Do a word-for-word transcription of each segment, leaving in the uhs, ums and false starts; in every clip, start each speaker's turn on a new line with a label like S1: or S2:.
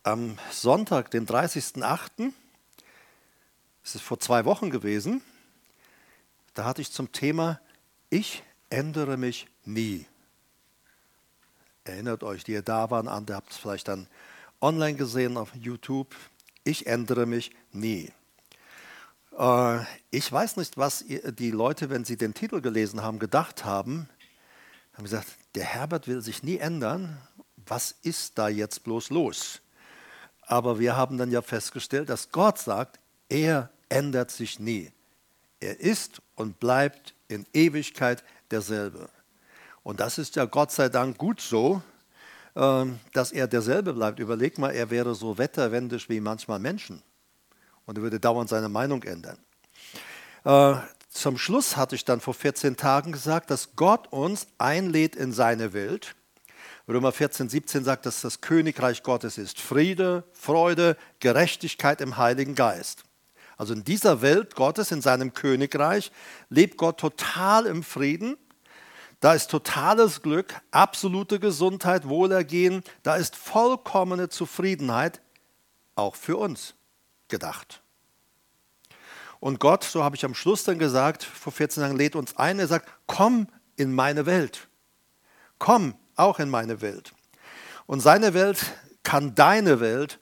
S1: Am Sonntag, den dreißigsten achten, es ist vor zwei Wochen gewesen, da hatte ich zum Thema, ich ändere mich nie. Erinnert euch, die ihr da waren, an, ihr habt es vielleicht dann online gesehen auf YouTube. Ich ändere mich nie. Äh, ich weiß nicht, was ihr, die Leute, wenn sie den Titel gelesen haben, gedacht haben. Haben gesagt, der Herbert will sich nie ändern. Was ist da jetzt bloß los? Aber wir haben dann ja festgestellt, dass Gott sagt, er ändert sich nie. Er ist und bleibt in Ewigkeit derselbe. Und das ist ja Gott sei Dank gut so, dass er derselbe bleibt. Überleg mal, er wäre so wetterwendisch wie manchmal Menschen. Und er würde dauernd seine Meinung ändern. Zum Schluss hatte ich dann vor vierzehn Tagen gesagt, dass Gott uns einlädt in seine Welt. Römer vierzehn, siebzehn sagt, dass das Königreich Gottes ist Friede, Freude, Gerechtigkeit im Heiligen Geist. Also in dieser Welt Gottes, in seinem Königreich, lebt Gott total im Frieden. Da ist totales Glück, absolute Gesundheit, Wohlergehen. Da ist vollkommene Zufriedenheit, auch für uns gedacht. Und Gott, so habe ich am Schluss dann gesagt, vor vierzehn Tagen, lädt uns ein. Er sagt, komm in meine Welt. Komm auch in meine Welt. Und seine Welt kann deine Welt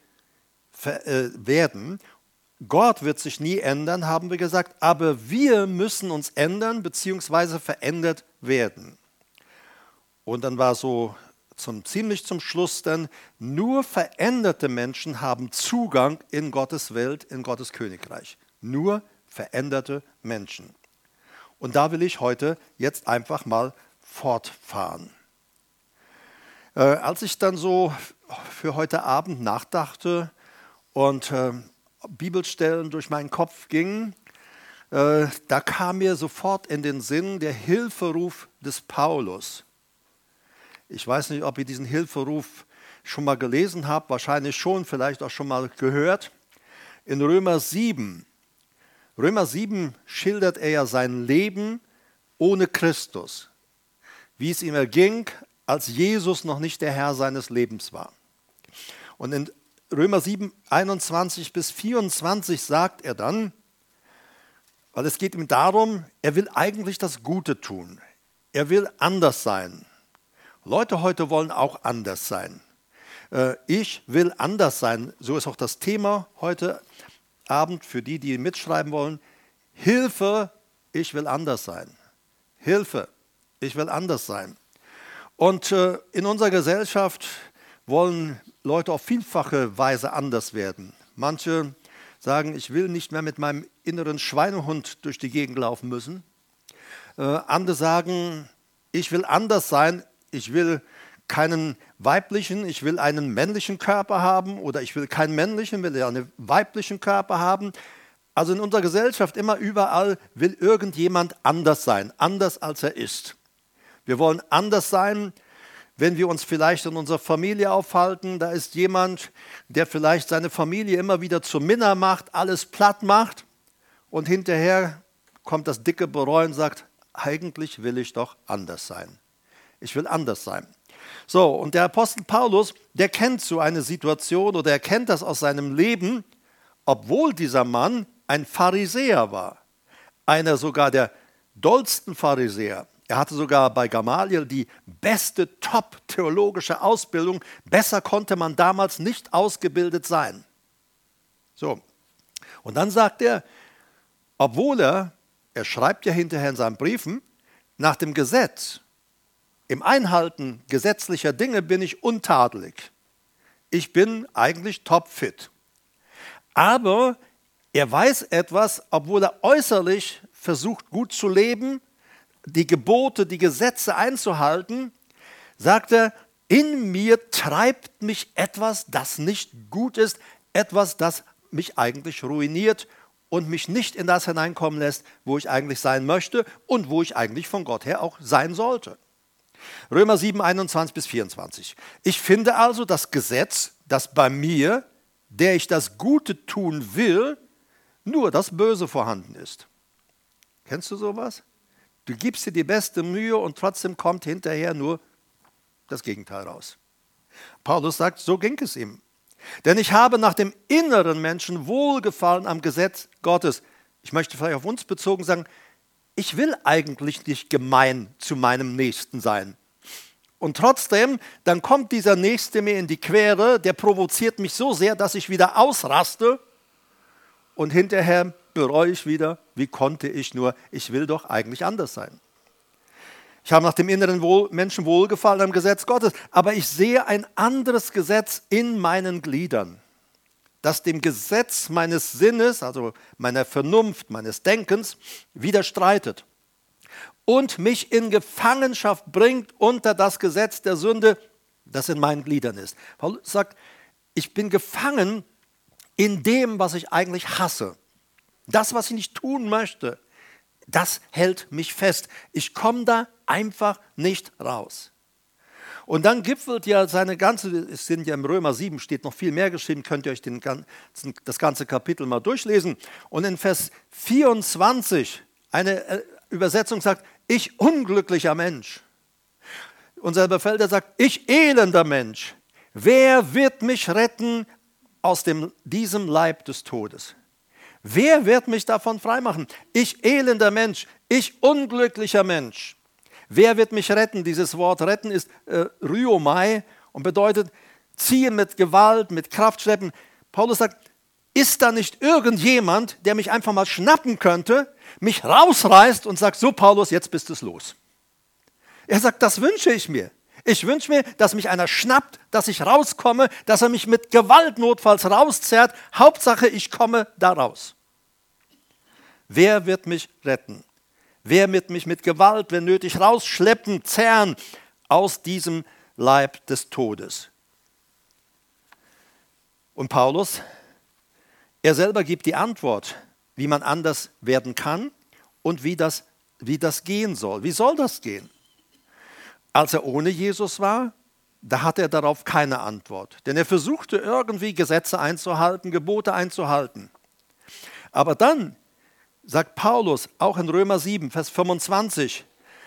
S1: werden. Gott wird sich nie ändern, haben wir gesagt, aber wir müssen uns ändern bzw. verändert werden. Und dann war so zum, ziemlich zum Schluss dann, nur veränderte Menschen haben Zugang in Gottes Welt, in Gottes Königreich. Nur veränderte Menschen. Und da will ich heute jetzt einfach mal fortfahren. Äh, als ich dann so für heute Abend nachdachte und äh, Bibelstellen durch meinen Kopf gingen, äh, da kam mir sofort in den Sinn der Hilferuf des Paulus. Ich weiß nicht, ob ihr diesen Hilferuf schon mal gelesen habt, wahrscheinlich schon, vielleicht auch schon mal gehört. In Römer sieben, Römer sieben schildert er ja sein Leben ohne Christus, wie es ihm erging, als Jesus noch nicht der Herr seines Lebens war. Und in Römer sieben, einundzwanzig bis vierundzwanzig sagt er dann, weil es geht ihm darum, er will eigentlich das Gute tun. Er will anders sein. Leute heute wollen auch anders sein. Ich will anders sein. So ist auch das Thema heute Abend für die, die mitschreiben wollen. Hilfe, ich will anders sein. Hilfe, ich will anders sein. Und in unserer Gesellschaft wollen Leute auf vielfache Weise anders werden. Manche sagen, ich will nicht mehr mit meinem inneren Schweinehund durch die Gegend laufen müssen. Äh, andere sagen, ich will anders sein, ich will keinen weiblichen, ich will einen männlichen Körper haben oder ich will keinen männlichen, will einen weiblichen Körper haben. Also in unserer Gesellschaft immer überall will irgendjemand anders sein, anders als er ist. Wir wollen anders sein, wenn wir uns vielleicht in unserer Familie aufhalten, da ist jemand, der vielleicht seine Familie immer wieder zur Minna macht, alles platt macht und hinterher kommt das dicke Bereuen und sagt, eigentlich will ich doch anders sein. Ich will anders sein. So, und der Apostel Paulus, der kennt so eine Situation oder er kennt das aus seinem Leben, obwohl dieser Mann ein Pharisäer war, einer sogar der dollsten Pharisäer. Er hatte sogar bei Gamaliel die beste top-theologische Ausbildung. Besser konnte man damals nicht ausgebildet sein. So. Und dann sagt er, obwohl er, er schreibt ja hinterher in seinen Briefen, nach dem Gesetz, im Einhalten gesetzlicher Dinge bin ich untadelig. Ich bin eigentlich topfit. Aber er weiß etwas, obwohl er äußerlich versucht, gut zu leben, die Gebote, die Gesetze einzuhalten, sagt er, in mir treibt mich etwas, das nicht gut ist, etwas, das mich eigentlich ruiniert und mich nicht in das hineinkommen lässt, wo ich eigentlich sein möchte und wo ich eigentlich von Gott her auch sein sollte. Römer sieben, einundzwanzig bis vierundzwanzig. Ich finde also das Gesetz, dass bei mir, der ich das Gute tun will, nur das Böse vorhanden ist. Kennst du sowas? Du gibst dir die beste Mühe und trotzdem kommt hinterher nur das Gegenteil raus. Paulus sagt, so ging es ihm. Denn ich habe nach dem inneren Menschen Wohlgefallen am Gesetz Gottes. Ich möchte vielleicht auf uns bezogen sagen, ich will eigentlich nicht gemein zu meinem Nächsten sein. Und trotzdem, dann kommt dieser Nächste mir in die Quere, der provoziert mich so sehr, dass ich wieder ausraste und hinterher bereue ich wieder, wie konnte ich nur, ich will doch eigentlich anders sein. Ich habe nach dem inneren Wohl, Menschen Wohlgefallen am Gesetz Gottes, aber ich sehe ein anderes Gesetz in meinen Gliedern, das dem Gesetz meines Sinnes, also meiner Vernunft, meines Denkens, widerstreitet und mich in Gefangenschaft bringt unter das Gesetz der Sünde, das in meinen Gliedern ist. Paulus sagt, ich bin gefangen in dem, was ich eigentlich hasse. Das, was ich nicht tun möchte, das hält mich fest. Ich komme da einfach nicht raus. Und dann gipfelt ja seine ganze, es sind ja im Römer sieben, steht noch viel mehr geschrieben, könnt ihr euch den ganzen, das ganze Kapitel mal durchlesen. Und in Vers vierundzwanzig, eine Übersetzung sagt, ich unglücklicher Mensch. Unser Befehlter sagt, ich elender Mensch. Wer wird mich retten aus dem, diesem Leib des Todes? Wer wird mich davon freimachen? Ich elender Mensch, ich unglücklicher Mensch. Wer wird mich retten? Dieses Wort retten ist äh, Rhyomai und bedeutet ziehen mit Gewalt, mit Kraft schleppen. Paulus sagt, ist da nicht irgendjemand, der mich einfach mal schnappen könnte, mich rausreißt und sagt, so Paulus, jetzt bist es los. Er sagt, das wünsche ich mir. Ich wünsche mir, dass mich einer schnappt, dass ich rauskomme, dass er mich mit Gewalt notfalls rauszerrt. Hauptsache, ich komme da raus. Wer wird mich retten? Wer wird mich mit Gewalt, wenn nötig, rausschleppen, zerren aus diesem Leib des Todes? Und Paulus, er selber gibt die Antwort, wie man anders werden kann und wie das, wie das gehen soll. Wie soll das gehen? Als er ohne Jesus war, da hatte er darauf keine Antwort. Denn er versuchte irgendwie Gesetze einzuhalten, Gebote einzuhalten. Aber dann sagt Paulus, auch in Römer sieben, Vers fünfundzwanzig,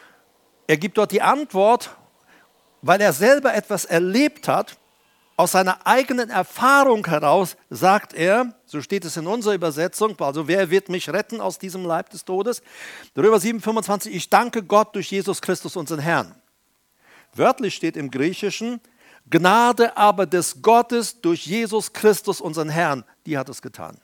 S1: er gibt dort die Antwort, weil er selber etwas erlebt hat, aus seiner eigenen Erfahrung heraus sagt er, so steht es in unserer Übersetzung, also wer wird mich retten aus diesem Leib des Todes? Römer sieben, fünfundzwanzig, ich danke Gott durch Jesus Christus, unseren Herrn. Wörtlich steht im Griechischen, Gnade aber des Gottes durch Jesus Christus, unseren Herrn, die hat es getan.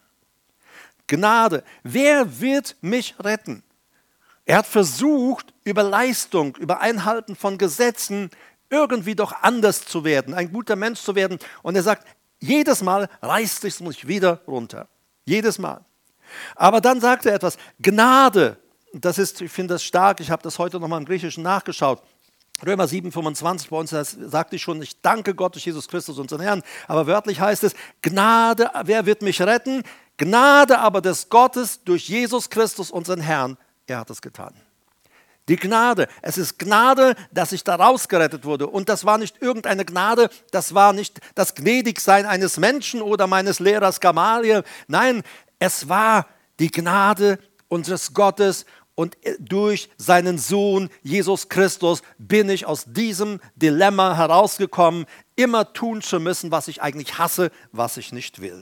S1: Gnade, wer wird mich retten? Er hat versucht, über Leistung, über Einhalten von Gesetzen irgendwie doch anders zu werden, ein guter Mensch zu werden. Und er sagt, jedes Mal reißt es mich wieder runter. Jedes Mal. Aber dann sagt er etwas, Gnade, das ist, ich finde das stark, ich habe das heute nochmal im Griechischen nachgeschaut. Römer sieben, fünfundzwanzig, bei uns das sagte ich schon, ich danke Gott durch Jesus Christus, unseren Herrn. Aber wörtlich heißt es, Gnade, wer wird mich retten? Gnade aber des Gottes durch Jesus Christus, unseren Herrn. Er hat es getan. Die Gnade, es ist Gnade, dass ich da rausgerettet wurde. Und das war nicht irgendeine Gnade, das war nicht das Gnädigsein eines Menschen oder meines Lehrers Gamaliel. Nein, es war die Gnade unseres Gottes. Und durch seinen Sohn Jesus Christus bin ich aus diesem Dilemma herausgekommen, immer tun zu müssen, was ich eigentlich hasse, was ich nicht will.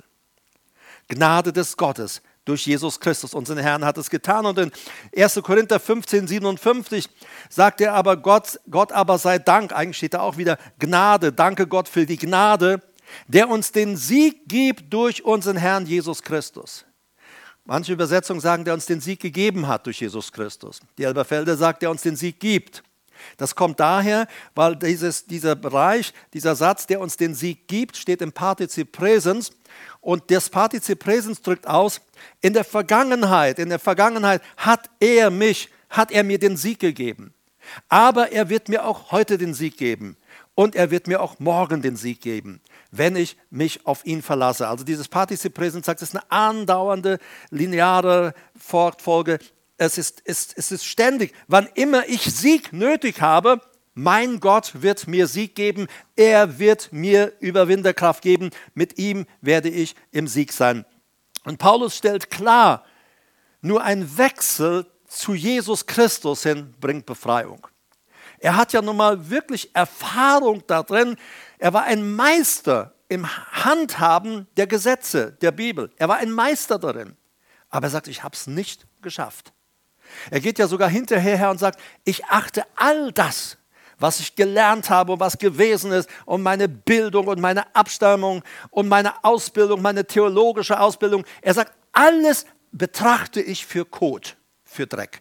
S1: Gnade des Gottes durch Jesus Christus, unseren Herrn, hat es getan. Und in erster Korinther fünfzehn, siebenundfünfzig sagt er aber, Gott, Gott aber sei Dank, eigentlich steht da auch wieder Gnade, danke Gott für die Gnade, der uns den Sieg gibt durch unseren Herrn Jesus Christus. Manche Übersetzungen sagen, der uns den Sieg gegeben hat durch Jesus Christus. Die Elberfelder sagt, der uns den Sieg gibt. Das kommt daher, weil dieses, dieser Bereich, dieser Satz, der uns den Sieg gibt, steht im Partizip Präsens. Und das Partizip Präsens drückt aus, in der Vergangenheit, in der Vergangenheit hat er mich, hat er mir den Sieg gegeben. Aber er wird mir auch heute den Sieg geben. Und er wird mir auch morgen den Sieg geben, wenn ich mich auf ihn verlasse. Also dieses Partizip Präsens sagt, es ist eine andauernde, lineare Fortfolge. Es ist, ist, es ist ständig. Wann immer ich Sieg nötig habe, mein Gott wird mir Sieg geben. Er wird mir Überwinderkraft geben. Mit ihm werde ich im Sieg sein. Und Paulus stellt klar, nur ein Wechsel zu Jesus Christus hin bringt Befreiung. Er hat ja nun mal wirklich Erfahrung da drin. Er war ein Meister im Handhaben der Gesetze der Bibel. Er war ein Meister darin. Aber er sagt, ich habe es nicht geschafft. Er geht ja sogar hinterher her und sagt, ich achte all das, was ich gelernt habe und was gewesen ist und meine Bildung und meine Abstammung und meine Ausbildung, meine theologische Ausbildung. Er sagt, alles betrachte ich für Kot, für Dreck.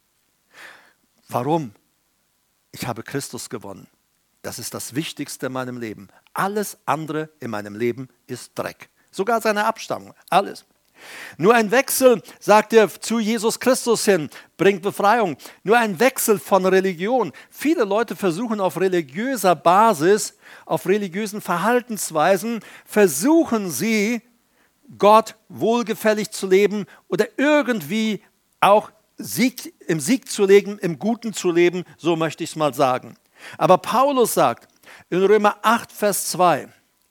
S1: Warum? Ich habe Christus gewonnen. Das ist das Wichtigste in meinem Leben. Alles andere in meinem Leben ist Dreck. Sogar seine Abstammung, alles. Nur ein Wechsel, sagt er, zu Jesus Christus hin, bringt Befreiung. Nur ein Wechsel von Religion. Viele Leute versuchen auf religiöser Basis, auf religiösen Verhaltensweisen, versuchen sie, Gott wohlgefällig zu leben oder irgendwie auch Sieg, im Sieg zu leben, im Guten zu leben, so möchte ich es mal sagen. Aber Paulus sagt in Römer acht, Vers zwei,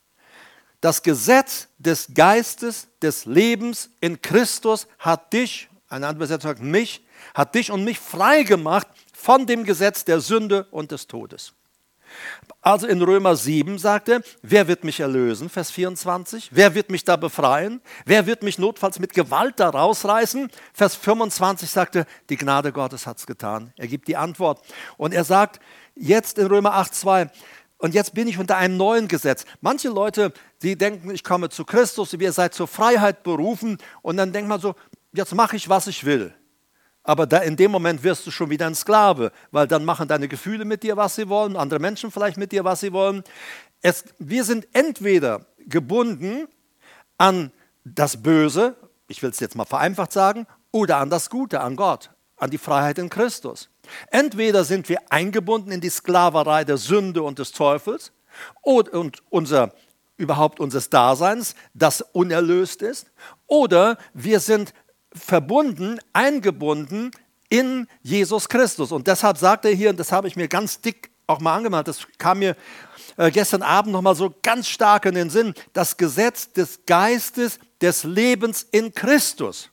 S1: das Gesetz des Geistes, des Lebens in Christus hat dich, eine andere Übersetzung sagt mich, hat dich und mich frei gemacht von dem Gesetz der Sünde und des Todes. Also in Römer sieben sagt er, wer wird mich erlösen, Vers vierundzwanzig, wer wird mich da befreien, wer wird mich notfalls mit Gewalt da rausreißen, Vers fünfundzwanzig sagt er, die Gnade Gottes hat es getan. Er gibt die Antwort und er sagt jetzt in Römer acht, zwei, und jetzt bin ich unter einem neuen Gesetz. Manche Leute, die denken, ich komme zu Christus, ihr seid zur Freiheit berufen und dann denkt man so, jetzt mache ich, was ich will. Aber da in dem Moment wirst du schon wieder ein Sklave, weil dann machen deine Gefühle mit dir, was sie wollen, andere Menschen vielleicht mit dir, was sie wollen. Es, wir sind entweder gebunden an das Böse, ich will es jetzt mal vereinfacht sagen, oder an das Gute, an Gott, an die Freiheit in Christus. Entweder sind wir eingebunden in die Sklaverei der Sünde und des Teufels und, und unser, überhaupt unseres Daseins, das unerlöst ist, oder wir sind verbunden, eingebunden in Jesus Christus. Und deshalb sagt er hier, und das habe ich mir ganz dick auch mal angemalt, das kam mir äh, gestern Abend nochmal so ganz stark in den Sinn, das Gesetz des Geistes des Lebens in Christus.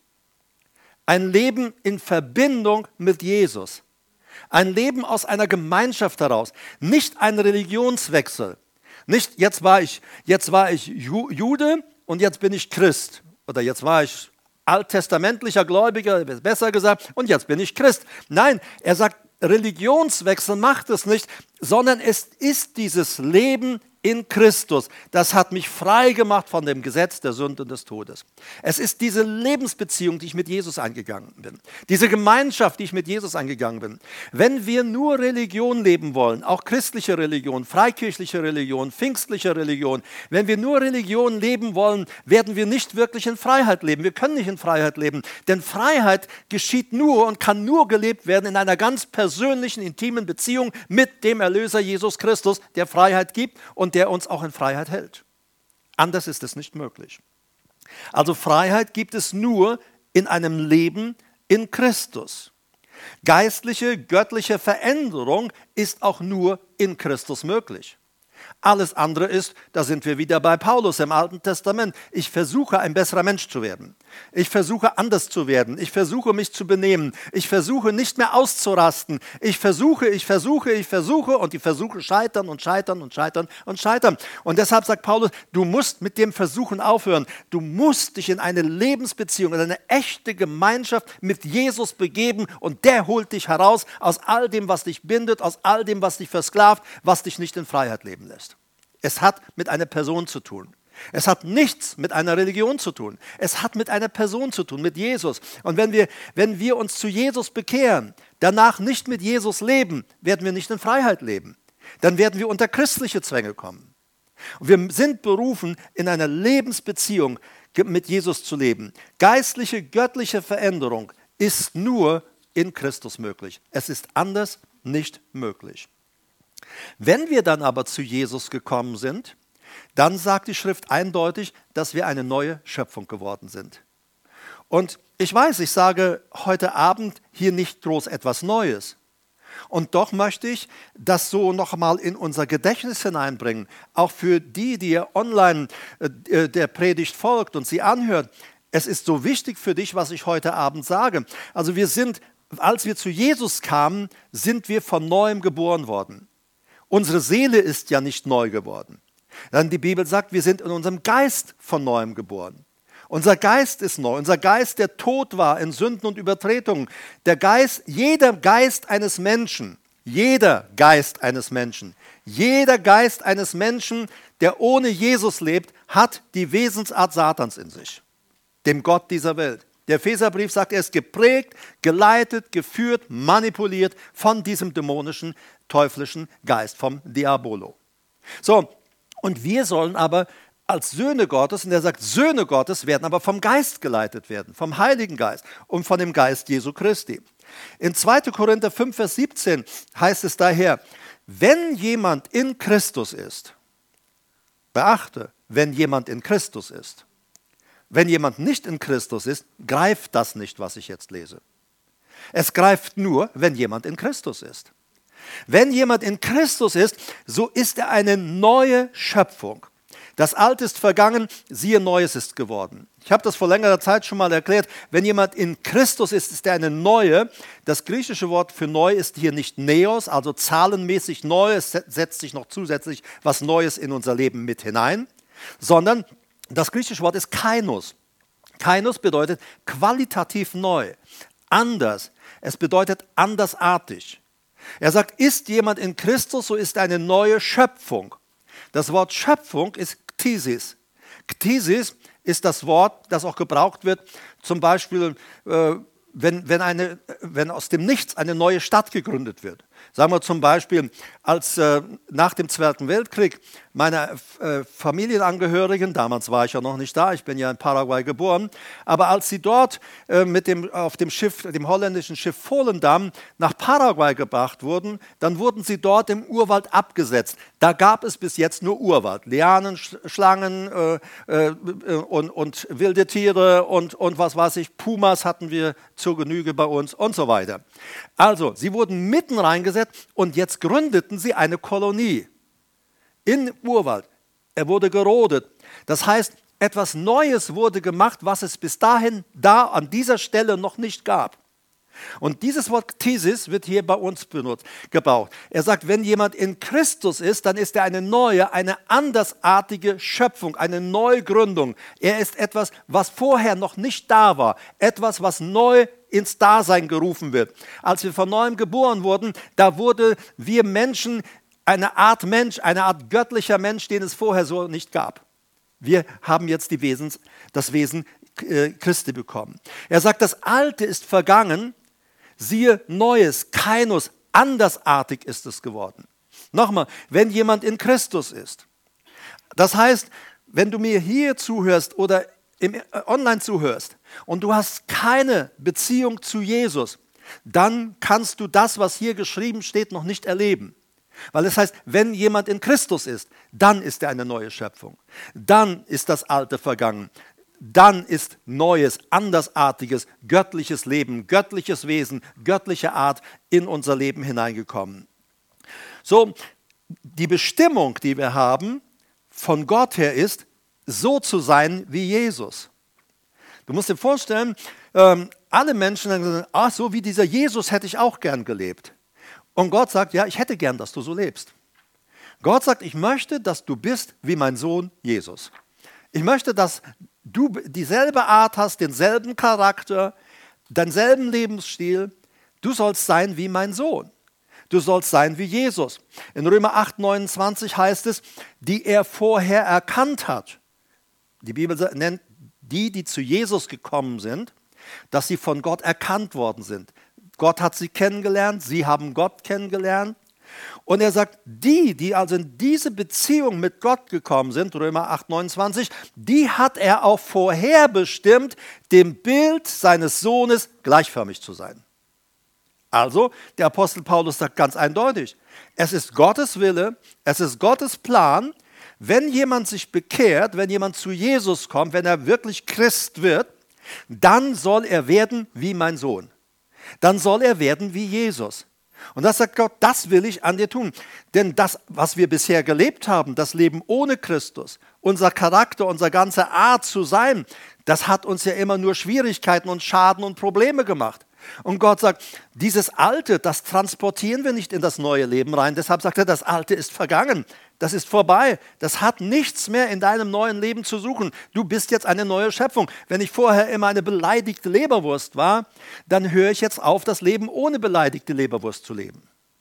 S1: Ein Leben in Verbindung mit Jesus. Ein Leben aus einer Gemeinschaft heraus. Nicht ein Religionswechsel. Nicht, jetzt war ich, jetzt war ich Jude und jetzt bin ich Christ. Oder jetzt war ich alttestamentlicher Gläubiger, besser gesagt, und jetzt bin ich Christ. Nein, er sagt, Religionswechsel macht es nicht, sondern es ist dieses Leben in Christus. Das hat mich frei gemacht von dem Gesetz der Sünde und des Todes. Es ist diese Lebensbeziehung, die ich mit Jesus eingegangen bin. Diese Gemeinschaft, die ich mit Jesus eingegangen bin. Wenn wir nur Religion leben wollen, auch christliche Religion, freikirchliche Religion, pfingstliche Religion, wenn wir nur Religion leben wollen, werden wir nicht wirklich in Freiheit leben. Wir können nicht in Freiheit leben, denn Freiheit geschieht nur und kann nur gelebt werden in einer ganz persönlichen, intimen Beziehung mit dem Erlöser Jesus Christus, der Freiheit gibt und der uns auch in Freiheit hält. Anders ist es nicht möglich. Also Freiheit gibt es nur in einem Leben in Christus. Geistliche, göttliche Veränderung ist auch nur in Christus möglich. Alles andere ist, da sind wir wieder bei Paulus im Alten Testament. Ich versuche, ein besserer Mensch zu werden. Ich versuche, anders zu werden. Ich versuche, mich zu benehmen. Ich versuche, nicht mehr auszurasten. Ich versuche, ich versuche, ich versuche und die Versuche scheitern und scheitern und scheitern und scheitern. Und deshalb sagt Paulus, du musst mit dem Versuchen aufhören. Du musst dich in eine Lebensbeziehung, in eine echte Gemeinschaft mit Jesus begeben und der holt dich heraus aus all dem, was dich bindet, aus all dem, was dich versklavt, was dich nicht in Freiheit leben lässt. Es hat mit einer Person zu tun. Es hat nichts mit einer Religion zu tun. Es hat mit einer Person zu tun, mit Jesus. Und wenn wir, wenn wir uns zu Jesus bekehren, danach nicht mit Jesus leben, werden wir nicht in Freiheit leben. Dann werden wir unter christliche Zwänge kommen. Und wir sind berufen, in einer Lebensbeziehung mit Jesus zu leben. Geistliche, göttliche Veränderung ist nur in Christus möglich. Es ist anders nicht möglich. Wenn wir dann aber zu Jesus gekommen sind, dann sagt die Schrift eindeutig, dass wir eine neue Schöpfung geworden sind. Und ich weiß, ich sage heute Abend hier nicht groß etwas Neues. Und doch möchte ich das so nochmal in unser Gedächtnis hineinbringen, auch für die, die ihr online äh, der Predigt folgt und sie anhört. Es ist so wichtig für dich, was ich heute Abend sage. Also wir sind, als wir zu Jesus kamen, sind wir von Neuem geboren worden. Unsere Seele ist ja nicht neu geworden. Dann die Bibel sagt, wir sind in unserem Geist von Neuem geboren. Unser Geist ist neu. Unser Geist, der tot war in Sünden und Übertretungen. Der Geist, jeder Geist eines Menschen, jeder Geist eines Menschen, jeder Geist eines Menschen, der ohne Jesus lebt, hat die Wesensart Satans in sich, dem Gott dieser Welt. Der Epheserbrief sagt, er ist geprägt, geleitet, geführt, manipuliert von diesem dämonischen, teuflischen Geist, vom Diabolo. So, und wir sollen aber als Söhne Gottes, und er sagt, Söhne Gottes werden aber vom Geist geleitet werden, vom Heiligen Geist und von dem Geist Jesu Christi. In zweiter Korinther fünf, Vers siebzehn heißt es daher, wenn jemand in Christus ist, beachte, wenn jemand in Christus ist, wenn jemand nicht in Christus ist, greift das nicht, was ich jetzt lese. Es greift nur, wenn jemand in Christus ist. Wenn jemand in Christus ist, so ist er eine neue Schöpfung. Das Alte ist vergangen, siehe, Neues ist geworden. Ich habe das vor längerer Zeit schon mal erklärt. Wenn jemand in Christus ist, ist er eine neue. Das griechische Wort für neu ist hier nicht Neos, also zahlenmäßig neu. Es setzt sich noch zusätzlich was Neues in unser Leben mit hinein. Sondern das griechische Wort ist Kainos. Kainos bedeutet qualitativ neu, anders. Es bedeutet andersartig. Er sagt, ist jemand in Christus, so ist er eine neue Schöpfung. Das Wort Schöpfung ist Ktisis. Ktisis ist das Wort, das auch gebraucht wird, zum Beispiel, äh, wenn, wenn, eine, wenn aus dem Nichts eine neue Stadt gegründet wird. Sagen wir zum Beispiel, als äh, nach dem Zweiten Weltkrieg meine äh, Familienangehörigen, damals war ich ja noch nicht da, ich bin ja in Paraguay geboren, aber als sie dort äh, mit dem, auf dem Schiff, dem holländischen Schiff Volendam nach Paraguay gebracht wurden, dann wurden sie dort im Urwald abgesetzt. Da gab es bis jetzt nur Urwald, Lianen, Schlangen äh, äh, und, und wilde Tiere und, und was weiß ich, Pumas hatten wir zur Genüge bei uns und so weiter. Also, sie wurden mitten reingesetzt und jetzt gründeten sie eine Kolonie in Urwald. Er wurde gerodet. Das heißt, etwas Neues wurde gemacht, was es bis dahin da an dieser Stelle noch nicht gab. Und dieses Wort Ktisis wird hier bei uns benutzt, gebraucht. Er sagt, wenn jemand in Christus ist, dann ist er eine neue, eine andersartige Schöpfung, eine Neugründung. Er ist etwas, was vorher noch nicht da war, etwas, was neu ins Dasein gerufen wird. Als wir von neuem geboren wurden, da wurde wir Menschen eine Art Mensch, eine Art göttlicher Mensch, den es vorher so nicht gab. Wir haben jetzt die Wesens, das Wesen äh, Christi bekommen. Er sagt, das Alte ist vergangen, siehe Neues, Kainos, andersartig ist es geworden. Nochmal, wenn jemand in Christus ist. Das heißt, wenn du mir hier zuhörst oder im, äh, online zuhörst und du hast keine Beziehung zu Jesus, dann kannst du das, was hier geschrieben steht, noch nicht erleben. Weil es heißt, wenn jemand in Christus ist, dann ist er eine neue Schöpfung. Dann ist das Alte vergangen. Dann ist neues, andersartiges, göttliches Leben, göttliches Wesen, göttliche Art in unser Leben hineingekommen. So, die Bestimmung, die wir haben, von Gott her ist, so zu sein wie Jesus. Du musst dir vorstellen, ähm, alle Menschen sagen, ach, so wie dieser Jesus hätte ich auch gern gelebt. Und Gott sagt, ja, ich hätte gern, dass du so lebst. Gott sagt, ich möchte, dass du bist wie mein Sohn Jesus. Ich möchte, dass du dieselbe Art hast, denselben Charakter, denselben Lebensstil. Du sollst sein wie mein Sohn. Du sollst sein wie Jesus. In Römer acht, neunundzwanzig heißt es, die er vorher erkannt hat. Die Bibel nennt die, die zu Jesus gekommen sind, dass sie von Gott erkannt worden sind. Gott hat sie kennengelernt, sie haben Gott kennengelernt. Und er sagt, die, die also in diese Beziehung mit Gott gekommen sind, Römer acht, neunundzwanzig, die hat er auch vorherbestimmt, dem Bild seines Sohnes gleichförmig zu sein. Also, der Apostel Paulus sagt ganz eindeutig, es ist Gottes Wille, es ist Gottes Plan, wenn jemand sich bekehrt, wenn jemand zu Jesus kommt, wenn er wirklich Christ wird, dann soll er werden wie mein Sohn. Dann soll er werden wie Jesus. Und das sagt Gott, das will ich an dir tun. Denn das, was wir bisher gelebt haben, das Leben ohne Christus, unser Charakter, unsere ganze Art zu sein, das hat uns ja immer nur Schwierigkeiten und Schaden und Probleme gemacht. Und Gott sagt, dieses Alte, das transportieren wir nicht in das neue Leben rein. Deshalb sagt er, das Alte ist vergangen. Das ist vorbei. Das hat nichts mehr in deinem neuen Leben zu suchen. Du bist jetzt eine neue Schöpfung. Wenn ich vorher immer eine beleidigte Leberwurst war, dann höre ich jetzt auf, das Leben ohne beleidigte Leberwurst zu leben.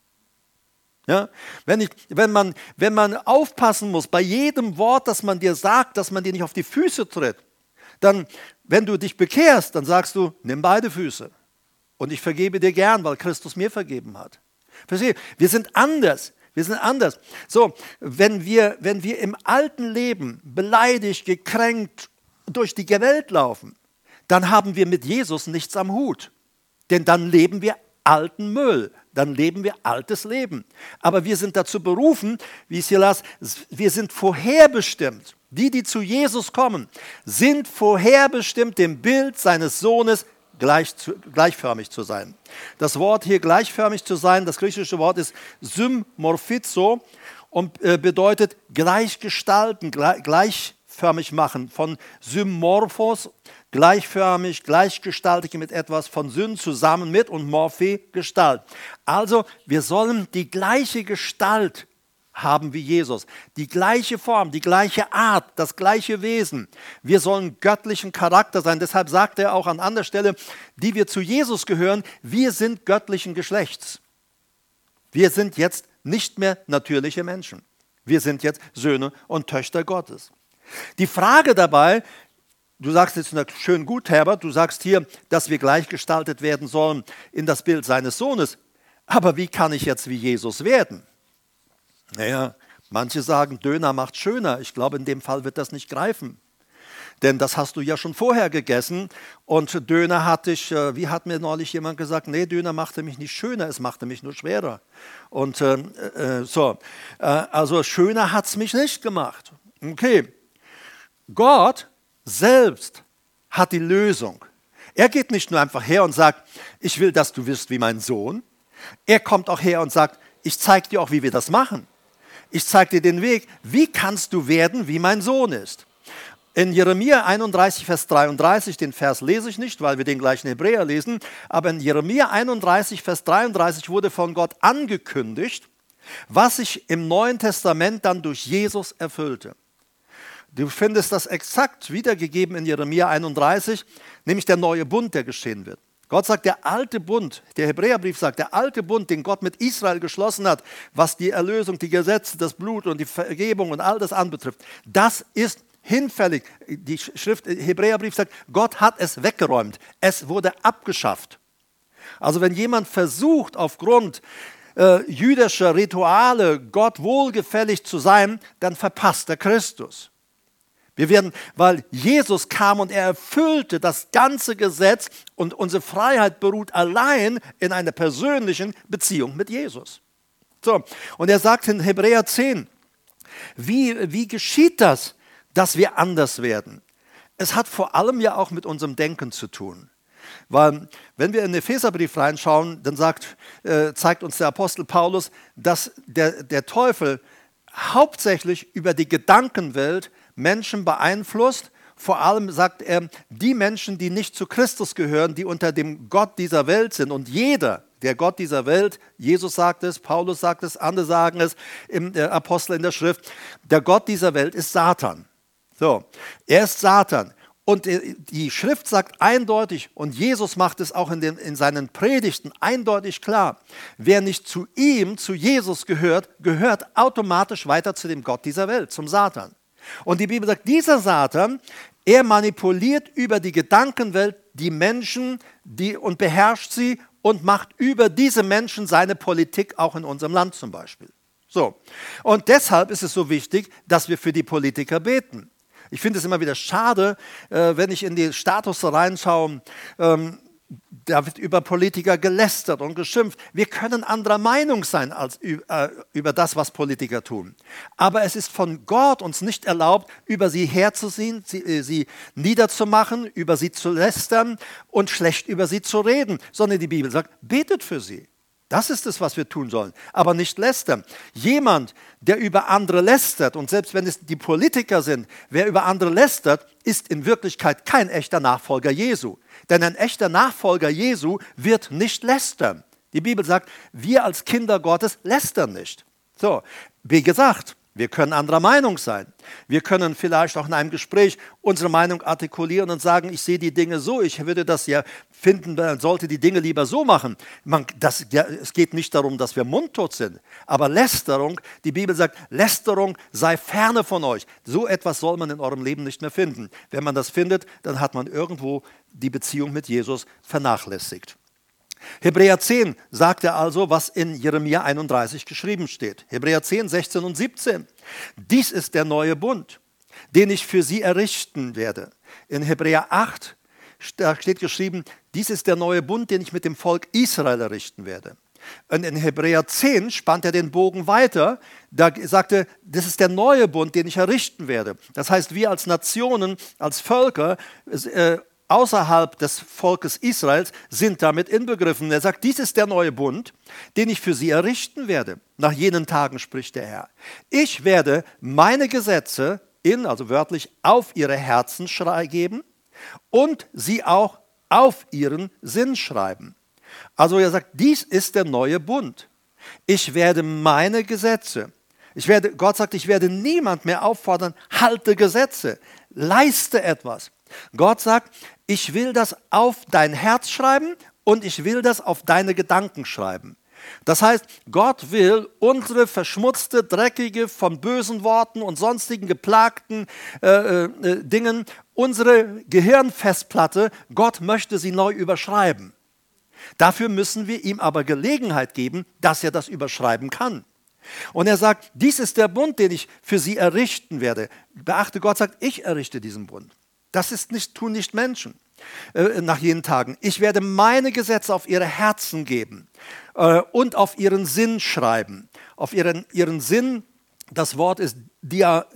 S1: Ja? Wenn, ich, wenn, man, wenn man aufpassen muss, bei jedem Wort, das man dir sagt, dass man dir nicht auf die Füße tritt, dann, wenn du dich bekehrst, dann sagst du, nimm beide Füße. Und ich vergebe dir gern, weil Christus mir vergeben hat. Verstehe? Wir sind anders. Wir sind anders. So, wenn wir, wenn wir im alten Leben beleidigt, gekränkt durch die Welt laufen, dann haben wir mit Jesus nichts am Hut. Denn dann leben wir alten Müll. Dann leben wir altes Leben. Aber wir sind dazu berufen, wie es hier las, wir sind vorherbestimmt. Die, die zu Jesus kommen, sind vorherbestimmt, dem Bild seines Sohnes Gleich zu, gleichförmig zu sein. Das Wort hier gleichförmig zu sein, das griechische Wort ist symorphizo und äh, bedeutet gleichgestalten, gleich, gleichförmig machen. Von symorphos, gleichförmig, gleichgestaltig mit etwas, von Syn zusammen mit und Morphe, Gestalt. Also wir sollen die gleiche Gestalt haben wie Jesus. Die gleiche Form, die gleiche Art, das gleiche Wesen. Wir sollen göttlichen Charakter sein. Deshalb sagt er auch an anderer Stelle, die wir zu Jesus gehören, wir sind göttlichen Geschlechts. Wir sind jetzt nicht mehr natürliche Menschen. Wir sind jetzt Söhne und Töchter Gottes. Die Frage dabei, du sagst jetzt schön gut, Herbert, du sagst hier, dass wir gleichgestaltet werden sollen in das Bild seines Sohnes. Aber wie kann ich jetzt wie Jesus werden? Naja, manche sagen, Döner macht schöner. Ich glaube, in dem Fall wird das nicht greifen. Denn das hast du ja schon vorher gegessen und Döner hatte ich, wie hat mir neulich jemand gesagt, nee, Döner machte mich nicht schöner, es machte mich nur schwerer. Und äh, äh, so, äh, also schöner hat es mich nicht gemacht. Okay, Gott selbst hat die Lösung. Er geht nicht nur einfach her und sagt, ich will, dass du wirst wie mein Sohn. Er kommt auch her und sagt, ich zeige dir auch, wie wir das machen. Ich zeige dir den Weg. Wie kannst du werden, wie mein Sohn ist? In Jeremia einunddreißig, Vers dreiunddreißig, den Vers lese ich nicht, weil wir den gleichen Hebräer lesen, aber in Jeremia einunddreißig, Vers dreiunddreißig wurde von Gott angekündigt, was sich im Neuen Testament dann durch Jesus erfüllte. Du findest das exakt wiedergegeben in Jeremia einunddreißig, nämlich der neue Bund, der geschehen wird. Gott sagt, der alte Bund, der Hebräerbrief sagt, der alte Bund, den Gott mit Israel geschlossen hat, was die Erlösung, die Gesetze, das Blut und die Vergebung und all das anbetrifft, das ist hinfällig. Die Schrift, Hebräerbrief sagt, Gott hat es weggeräumt. Es wurde abgeschafft. Also wenn jemand versucht, aufgrund äh, jüdischer Rituale Gott wohlgefällig zu sein, dann verpasst er Christus. Wir werden, weil Jesus kam und er erfüllte das ganze Gesetz und unsere Freiheit beruht allein in einer persönlichen Beziehung mit Jesus. So, und er sagt in Hebräer zehn, wie, wie geschieht das, dass wir anders werden? Es hat vor allem ja auch mit unserem Denken zu tun. Weil wenn wir in den Epheserbrief reinschauen, dann sagt, äh, zeigt uns der Apostel Paulus, dass der, der Teufel hauptsächlich über die Gedankenwelt Menschen beeinflusst. Vor allem sagt er, die Menschen, die nicht zu Christus gehören, die unter dem Gott dieser Welt sind. Und jeder, der Gott dieser Welt, Jesus sagt es, Paulus sagt es, andere sagen es, im der Apostel in der Schrift, der Gott dieser Welt ist Satan. So, er ist Satan. Und die Schrift sagt eindeutig, und Jesus macht es auch in, den, in seinen Predigten eindeutig klar, wer nicht zu ihm, zu Jesus gehört, gehört automatisch weiter zu dem Gott dieser Welt, zum Satan. Und die Bibel sagt, dieser Satan, er manipuliert über die Gedankenwelt die Menschen die, und beherrscht sie und macht über diese Menschen seine Politik, auch in unserem Land zum Beispiel. So. Und deshalb ist es so wichtig, dass wir für die Politiker beten. Ich finde es immer wieder schade, äh, wenn ich in die Status reinschaue, ähm, da wird über Politiker gelästert und geschimpft. Wir können anderer Meinung sein als äh, über das, was Politiker tun. Aber es ist von Gott uns nicht erlaubt, über sie herzuziehen, sie, äh, sie niederzumachen, über sie zu lästern und schlecht über sie zu reden. Sondern die Bibel sagt, betet für sie. Das ist es, was wir tun sollen, aber nicht lästern. Jemand, der über andere lästert, und selbst wenn es die Politiker sind, wer über andere lästert, ist in Wirklichkeit kein echter Nachfolger Jesu. Denn ein echter Nachfolger Jesu wird nicht lästern. Die Bibel sagt, wir als Kinder Gottes lästern nicht. So, wie gesagt, Wir können anderer Meinung sein. Wir können vielleicht auch in einem Gespräch unsere Meinung artikulieren und sagen, ich sehe die Dinge so, ich würde das ja finden, man sollte die Dinge lieber so machen. Man, das, ja, es geht nicht darum, dass wir mundtot sind, aber Lästerung, die Bibel sagt, Lästerung sei ferne von euch. So etwas soll man in eurem Leben nicht mehr finden. Wenn man das findet, dann hat man irgendwo die Beziehung mit Jesus vernachlässigt. Hebräer zehn sagt er also, was in Jeremia einunddreißig geschrieben steht. Hebräer zehn, sechzehn und siebzehn. Dies ist der neue Bund, den ich für sie errichten werde. In Hebräer acht steht geschrieben, dies ist der neue Bund, den ich mit dem Volk Israel errichten werde. Und in Hebräer zehn spannt er den Bogen weiter, da sagte er, das ist der neue Bund, den ich errichten werde. Das heißt, wir als Nationen, als Völker, äh, außerhalb des Volkes Israels sind damit inbegriffen. Er sagt, dies ist der neue Bund, den ich für sie errichten werde. Nach jenen Tagen spricht der Herr. Ich werde meine Gesetze in, also wörtlich, auf ihre Herzen geben und sie auch auf ihren Sinn schreiben. Also er sagt, dies ist der neue Bund. Ich werde meine Gesetze, ich werde, Gott sagt, ich werde niemand mehr auffordern, halte Gesetze, leiste etwas. Gott sagt, ich will das auf dein Herz schreiben und ich will das auf deine Gedanken schreiben. Das heißt, Gott will unsere verschmutzte, dreckige, von bösen Worten und sonstigen geplagten äh, äh, Dingen, unsere Gehirnfestplatte, Gott möchte sie neu überschreiben. Dafür müssen wir ihm aber Gelegenheit geben, dass er das überschreiben kann. Und er sagt, dies ist der Bund, den ich für sie errichten werde. Beachte, Gott sagt, ich errichte diesen Bund. Das ist nicht, tun nicht Menschen äh, nach jenen Tagen. Ich werde meine Gesetze auf ihre Herzen geben äh, und auf ihren Sinn schreiben. Auf ihren, ihren Sinn, das Wort ist dia,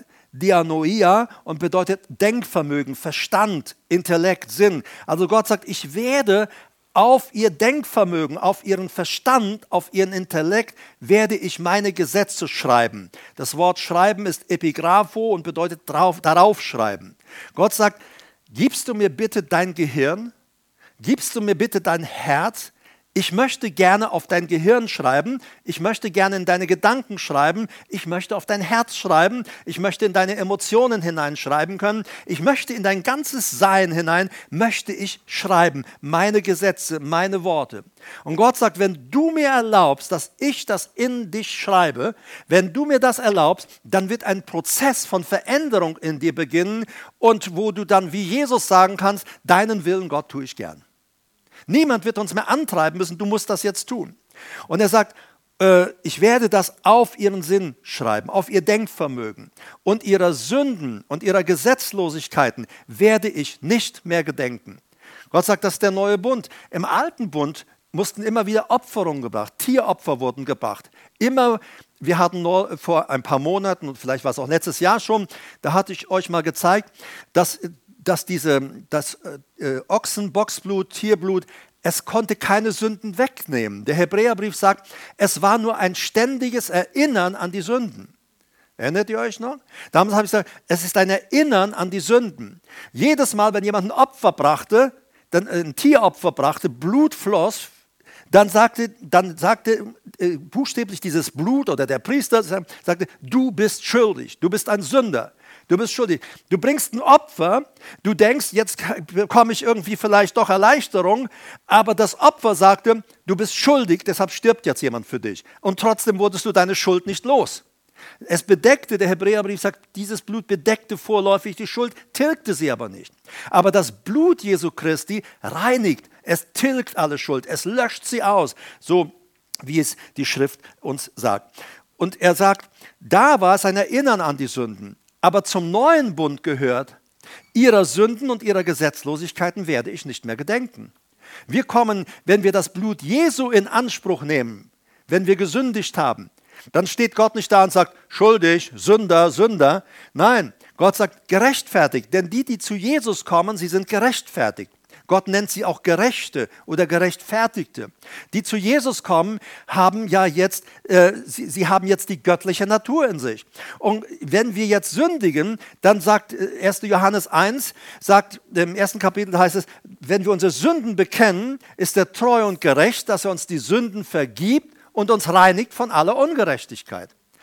S1: Dianoia und bedeutet Denkvermögen, Verstand, Intellekt, Sinn. Also Gott sagt, ich werde auf ihr Denkvermögen, auf ihren Verstand, auf ihren Intellekt werde ich meine Gesetze schreiben. Das Wort schreiben ist Epigrapho und bedeutet drauf, darauf schreiben. Gott sagt, gibst du mir bitte dein Gehirn? Gibst du mir bitte dein Herz? Ich möchte gerne auf dein Gehirn schreiben, ich möchte gerne in deine Gedanken schreiben, ich möchte auf dein Herz schreiben, ich möchte in deine Emotionen hineinschreiben können, ich möchte in dein ganzes Sein hinein, möchte ich schreiben, meine Gesetze, meine Worte. Und Gott sagt, wenn du mir erlaubst, dass ich das in dich schreibe, wenn du mir das erlaubst, dann wird ein Prozess von Veränderung in dir beginnen und wo du dann wie Jesus sagen kannst, deinen Willen, Gott, tue ich gern. Niemand wird uns mehr antreiben müssen, du musst das jetzt tun. Und er sagt, äh, ich werde das auf ihren Sinn schreiben, auf ihr Denkvermögen. Und ihrer Sünden und ihrer Gesetzlosigkeiten werde ich nicht mehr gedenken. Gott sagt, das ist der neue Bund. Im alten Bund mussten immer wieder Opferungen gebracht, Tieropfer wurden gebracht. Immer, wir hatten nur vor ein paar Monaten, und vielleicht war es auch letztes Jahr schon, da hatte ich euch mal gezeigt, dass dass diese, das äh, Ochsen, Bocksblut, Tierblut, es konnte keine Sünden wegnehmen. Der Hebräerbrief sagt, es war nur ein ständiges Erinnern an die Sünden. Erinnert ihr euch noch? Damals habe ich gesagt, es ist ein Erinnern an die Sünden. Jedes Mal, wenn jemand ein Opfer brachte, dann ein Tieropfer brachte, Blut floss, dann sagte, dann sagte äh, buchstäblich dieses Blut oder der Priester sagte, du bist schuldig, du bist ein Sünder. Du bist schuldig. Du bringst ein Opfer, du denkst, jetzt bekomme ich irgendwie vielleicht doch Erleichterung, aber das Opfer sagte, du bist schuldig, deshalb stirbt jetzt jemand für dich. Und trotzdem wurdest du deine Schuld nicht los. Es bedeckte, der Hebräerbrief sagt, dieses Blut bedeckte vorläufig die Schuld, tilgte sie aber nicht. Aber das Blut Jesu Christi reinigt, es tilgt alle Schuld, es löscht sie aus, so wie es die Schrift uns sagt. Und er sagt, da war es ein Erinnern an die Sünden. Aber zum neuen Bund gehört, ihrer Sünden und ihrer Gesetzlosigkeiten werde ich nicht mehr gedenken. Wir kommen, wenn wir das Blut Jesu in Anspruch nehmen, wenn wir gesündigt haben, dann steht Gott nicht da und sagt, schuldig, Sünder, Sünder. Nein, Gott sagt, gerechtfertigt. Denn die, die zu Jesus kommen, sie sind gerechtfertigt. Gott nennt sie auch Gerechte oder Gerechtfertigte. Die zu Jesus kommen, haben ja jetzt, äh, sie, sie haben jetzt die göttliche Natur in sich. Und wenn wir jetzt sündigen, dann sagt erster Johannes eins, sagt im ersten Kapitel heißt es, wenn wir unsere Sünden bekennen, ist er treu und gerecht, dass er uns die Sünden vergibt und uns reinigt von aller Ungerechtigkeit.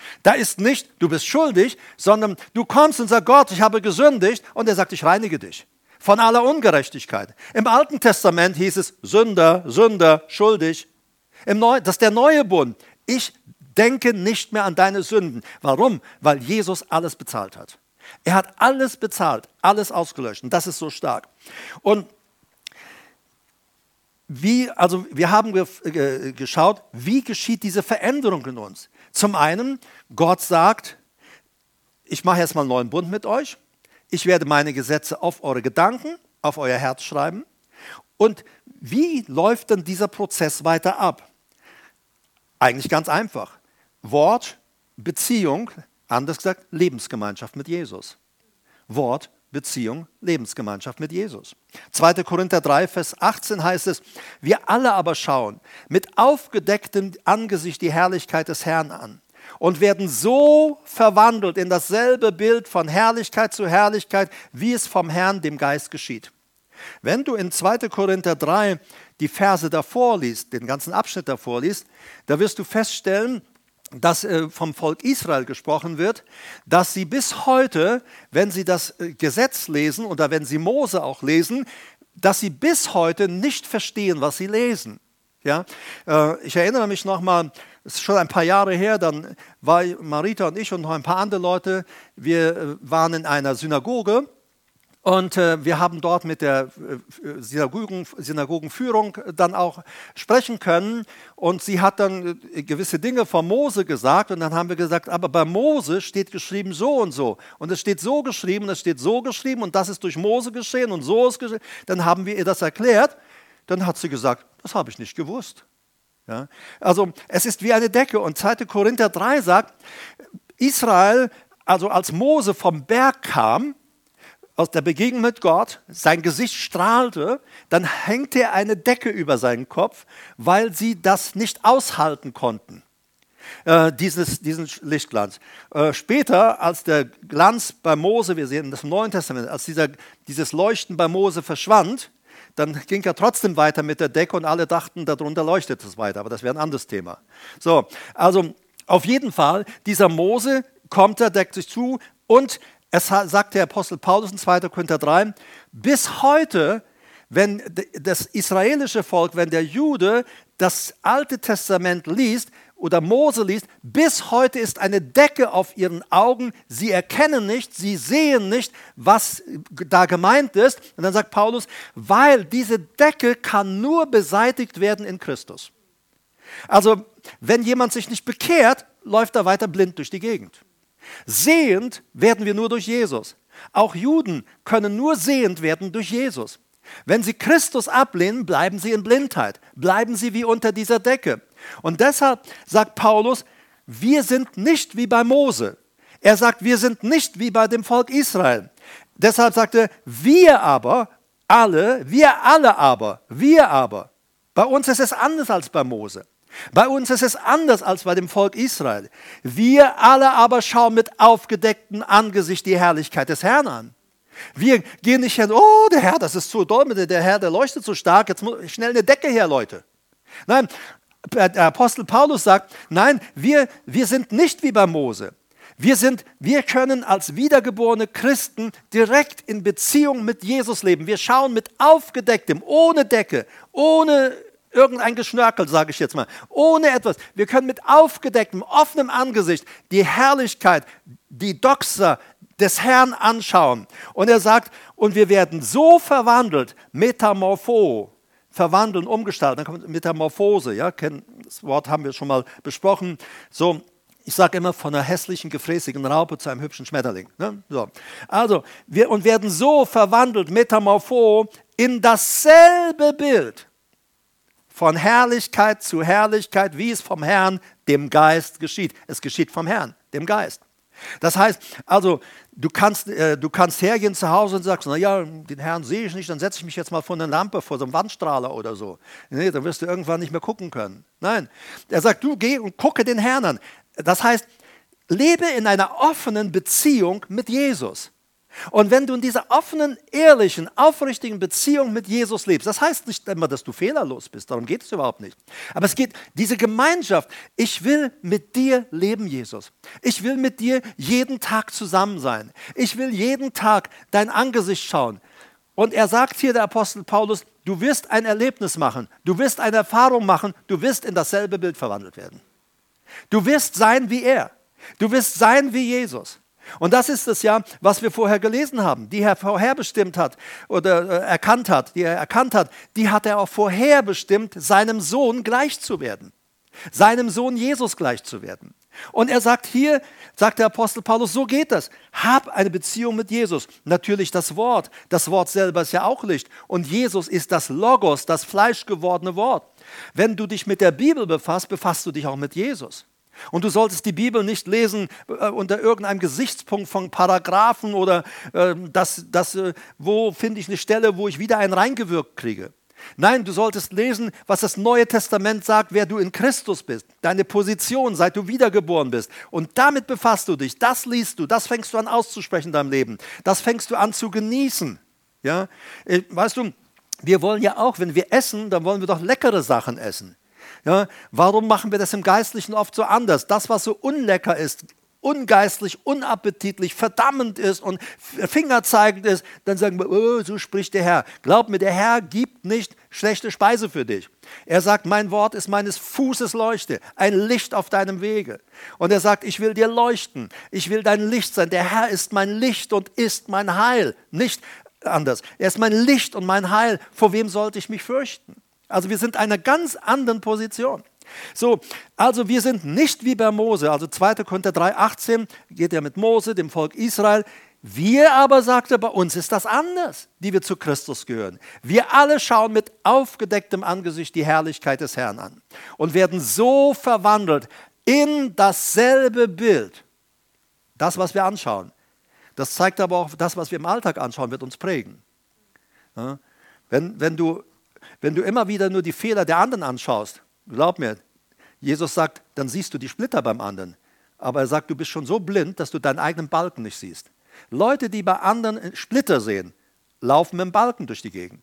S1: Da ist nicht, du bist schuldig, sondern du kommst und sagst, Gott, ich habe gesündigt, und er sagt, ich reinige dich von aller Ungerechtigkeit. Im Alten Testament hieß es Sünder, Sünder, schuldig. Im Neu, das ist der neue Bund. Ich denke nicht mehr an deine Sünden. Warum? Weil Jesus alles bezahlt hat. Er hat alles bezahlt, alles ausgelöscht, und das ist so stark. Und wie, also wir haben ge, ge, geschaut, wie geschieht diese Veränderung in uns. Zum einen, Gott sagt, ich mache erstmal einen neuen Bund mit euch. Ich werde meine Gesetze auf eure Gedanken, auf euer Herz schreiben. Und wie läuft dann dieser Prozess weiter ab? Eigentlich ganz einfach. Wort, Beziehung, anders gesagt, Lebensgemeinschaft mit Jesus. Wort, Beziehung, Lebensgemeinschaft mit Jesus. zweiter Korinther drei, Vers achtzehn heißt es, wir alle aber schauen mit aufgedecktem Angesicht die Herrlichkeit des Herrn an und werden so verwandelt in dasselbe Bild von Herrlichkeit zu Herrlichkeit, wie es vom Herrn, dem Geist, geschieht. Wenn du in zweiter Korinther drei die Verse davor liest, den ganzen Abschnitt davor liest, da wirst du feststellen, dass äh, vom Volk Israel gesprochen wird, dass sie bis heute, wenn sie das äh, Gesetz lesen oder wenn sie Mose auch lesen, dass sie bis heute nicht verstehen, was sie lesen. Ja? Äh, ich erinnere mich nochmal, es ist schon ein paar Jahre her, dann war Marita und ich und noch ein paar andere Leute, wir äh, waren in einer Synagoge. Und äh, wir haben dort mit der äh, Synagogen, Synagogenführung dann auch sprechen können. Und sie hat dann äh, gewisse Dinge von Mose gesagt. Und dann haben wir gesagt, aber bei Mose steht geschrieben so und so. Und es steht so geschrieben, es steht so geschrieben. Und das ist durch Mose geschehen und so ist geschehen. Dann haben wir ihr das erklärt. Dann hat sie gesagt, das habe ich nicht gewusst. Ja? Also es ist wie eine Decke. Und zweiter Korinther drei sagt, Israel, also als Mose vom Berg kam, aus der Begegnung mit Gott, sein Gesicht strahlte, dann hängte eine Decke über seinen Kopf, weil sie das nicht aushalten konnten, äh, dieses, diesen Lichtglanz. Äh, später, als der Glanz bei Mose, wir sehen das im Neuen Testament, als dieser, dieses Leuchten bei Mose verschwand, dann ging er trotzdem weiter mit der Decke und alle dachten, darunter leuchtet es weiter, aber das wäre ein anderes Thema. So, also auf jeden Fall, dieser Mose kommt, er deckt sich zu und es sagt der Apostel Paulus in zweiter Korinther drei, bis heute, wenn das israelische Volk, wenn der Jude das Alte Testament liest oder Mose liest, bis heute ist eine Decke auf ihren Augen. Sie erkennen nicht, sie sehen nicht, was da gemeint ist. Und dann sagt Paulus, weil diese Decke kann nur beseitigt werden in Christus. Also, wenn jemand sich nicht bekehrt, läuft er weiter blind durch die Gegend. Sehend werden wir nur durch Jesus. Auch Juden können nur sehend werden durch Jesus. Wenn sie Christus ablehnen, bleiben sie in Blindheit, bleiben sie wie unter dieser Decke. Und deshalb sagt Paulus, wir sind nicht wie bei Mose. Er sagt, wir sind nicht wie bei dem Volk Israel. Deshalb sagt er, wir aber, alle, wir alle aber, wir aber. Bei uns ist es anders als bei Mose. Bei uns ist es anders als bei dem Volk Israel. Wir alle aber schauen mit aufgedecktem Angesicht die Herrlichkeit des Herrn an. Wir gehen nicht hin, oh, der Herr, das ist zu doll, der Herr, der leuchtet so stark, jetzt muss schnell eine Decke her, Leute. Nein, der Apostel Paulus sagt, nein, wir, wir sind nicht wie bei Mose. Wir, sind, wir können als wiedergeborene Christen direkt in Beziehung mit Jesus leben. Wir schauen mit aufgedecktem, ohne Decke, ohne irgendein Geschnörkel, sage ich jetzt mal, ohne etwas. Wir können mit aufgedecktem, offenem Angesicht die Herrlichkeit, die Doxa des Herrn anschauen. Und er sagt, und wir werden so verwandelt, metamorpho, verwandeln, umgestalten. Dann kommt Metamorphose, ja, das Wort haben wir schon mal besprochen. So, ich sage immer, von einer hässlichen, gefräßigen Raupe zu einem hübschen Schmetterling. Ne? So. Also, wir und werden so verwandelt, metamorpho, in dasselbe Bild. Von Herrlichkeit zu Herrlichkeit, wie es vom Herrn, dem Geist geschieht. Es geschieht vom Herrn, dem Geist. Das heißt, also du kannst, äh, du kannst hergehen zu Hause und sagst, naja, den Herrn sehe ich nicht, dann setze ich mich jetzt mal vor eine Lampe, vor so einem Wandstrahler oder so. Nee, dann wirst du irgendwann nicht mehr gucken können. Nein, er sagt, du geh und gucke den Herrn an. Das heißt, lebe in einer offenen Beziehung mit Jesus. Und wenn du in dieser offenen, ehrlichen, aufrichtigen Beziehung mit Jesus lebst, das heißt nicht immer, dass du fehlerlos bist, darum geht es überhaupt nicht. Aber es geht, diese Gemeinschaft, ich will mit dir leben, Jesus. Ich will mit dir jeden Tag zusammen sein. Ich will jeden Tag dein Angesicht schauen. Und er sagt hier, der Apostel Paulus, du wirst ein Erlebnis machen, du wirst eine Erfahrung machen, du wirst in dasselbe Bild verwandelt werden. Du wirst sein wie er. Du wirst sein wie Jesus. Und das ist es ja, was wir vorher gelesen haben. Die er vorherbestimmt hat oder äh, erkannt hat, die er erkannt hat, die hat er auch vorherbestimmt, seinem Sohn gleich zu werden. Seinem Sohn Jesus gleich zu werden. Und er sagt hier, sagt der Apostel Paulus, so geht das. Hab eine Beziehung mit Jesus. Natürlich das Wort. Das Wort selber ist ja auch Licht. Und Jesus ist das Logos, das fleischgewordene Wort. Wenn du dich mit der Bibel befasst, befasst du dich auch mit Jesus. Und du solltest die Bibel nicht lesen äh, unter irgendeinem Gesichtspunkt von Paragraphen oder äh, das, das, äh, wo finde ich eine Stelle, wo ich wieder einen reingewirkt kriege. Nein, du solltest lesen, was das Neue Testament sagt, wer du in Christus bist, deine Position, seit du wiedergeboren bist. Und damit befasst du dich, das liest du, das fängst du an auszusprechen in deinem Leben, das fängst du an zu genießen. Ja? Äh, weißt du, wir wollen ja auch, wenn wir essen, dann wollen wir doch leckere Sachen essen. Ja, warum machen wir das im Geistlichen oft so anders? Das, was so unlecker ist, ungeistlich, unappetitlich, verdammend ist und fingerzeigend ist, dann sagen wir, oh, so spricht der Herr. Glaub mir, der Herr gibt nicht schlechte Speise für dich. Er sagt, mein Wort ist meines Fußes Leuchte, ein Licht auf deinem Wege. Und er sagt, ich will dir leuchten, ich will dein Licht sein. Der Herr ist mein Licht und ist mein Heil. Nicht anders. Er ist mein Licht und mein Heil. Vor wem sollte ich mich fürchten? Also wir sind in einer ganz anderen Position. So, also wir sind nicht wie bei Mose, also zweiter Korinther drei achtzehn geht ja mit Mose, dem Volk Israel. Wir aber, sagt er, bei uns ist das anders, die wir zu Christus gehören. Wir alle schauen mit aufgedecktem Angesicht die Herrlichkeit des Herrn an und werden so verwandelt in dasselbe Bild. Das, was wir anschauen. Das zeigt aber auch, das, was wir im Alltag anschauen, wird uns prägen. Ja? Wenn, wenn du Wenn du immer wieder nur die Fehler der anderen anschaust, glaub mir, Jesus sagt, dann siehst du die Splitter beim anderen. Aber er sagt, du bist schon so blind, dass du deinen eigenen Balken nicht siehst. Leute, die bei anderen Splitter sehen, laufen mit dem Balken durch die Gegend.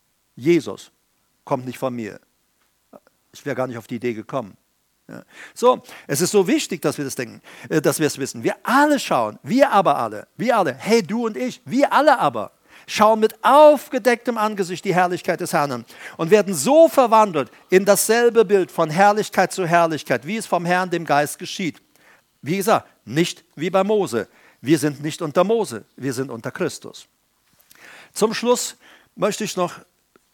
S1: Jesus kommt nicht von mir. Ich wäre gar nicht auf die Idee gekommen. Ja. So, es ist so wichtig, dass wir das denken, dass wir es wissen. Wir alle schauen, wir aber alle, wir alle, hey, du und ich, wir alle aber, schauen mit aufgedecktem Angesicht die Herrlichkeit des Herrn an und werden so verwandelt in dasselbe Bild von Herrlichkeit zu Herrlichkeit, wie es vom Herrn, dem Geist, geschieht. Wie gesagt, nicht wie bei Mose. Wir sind nicht unter Mose, wir sind unter Christus. Zum Schluss möchte ich noch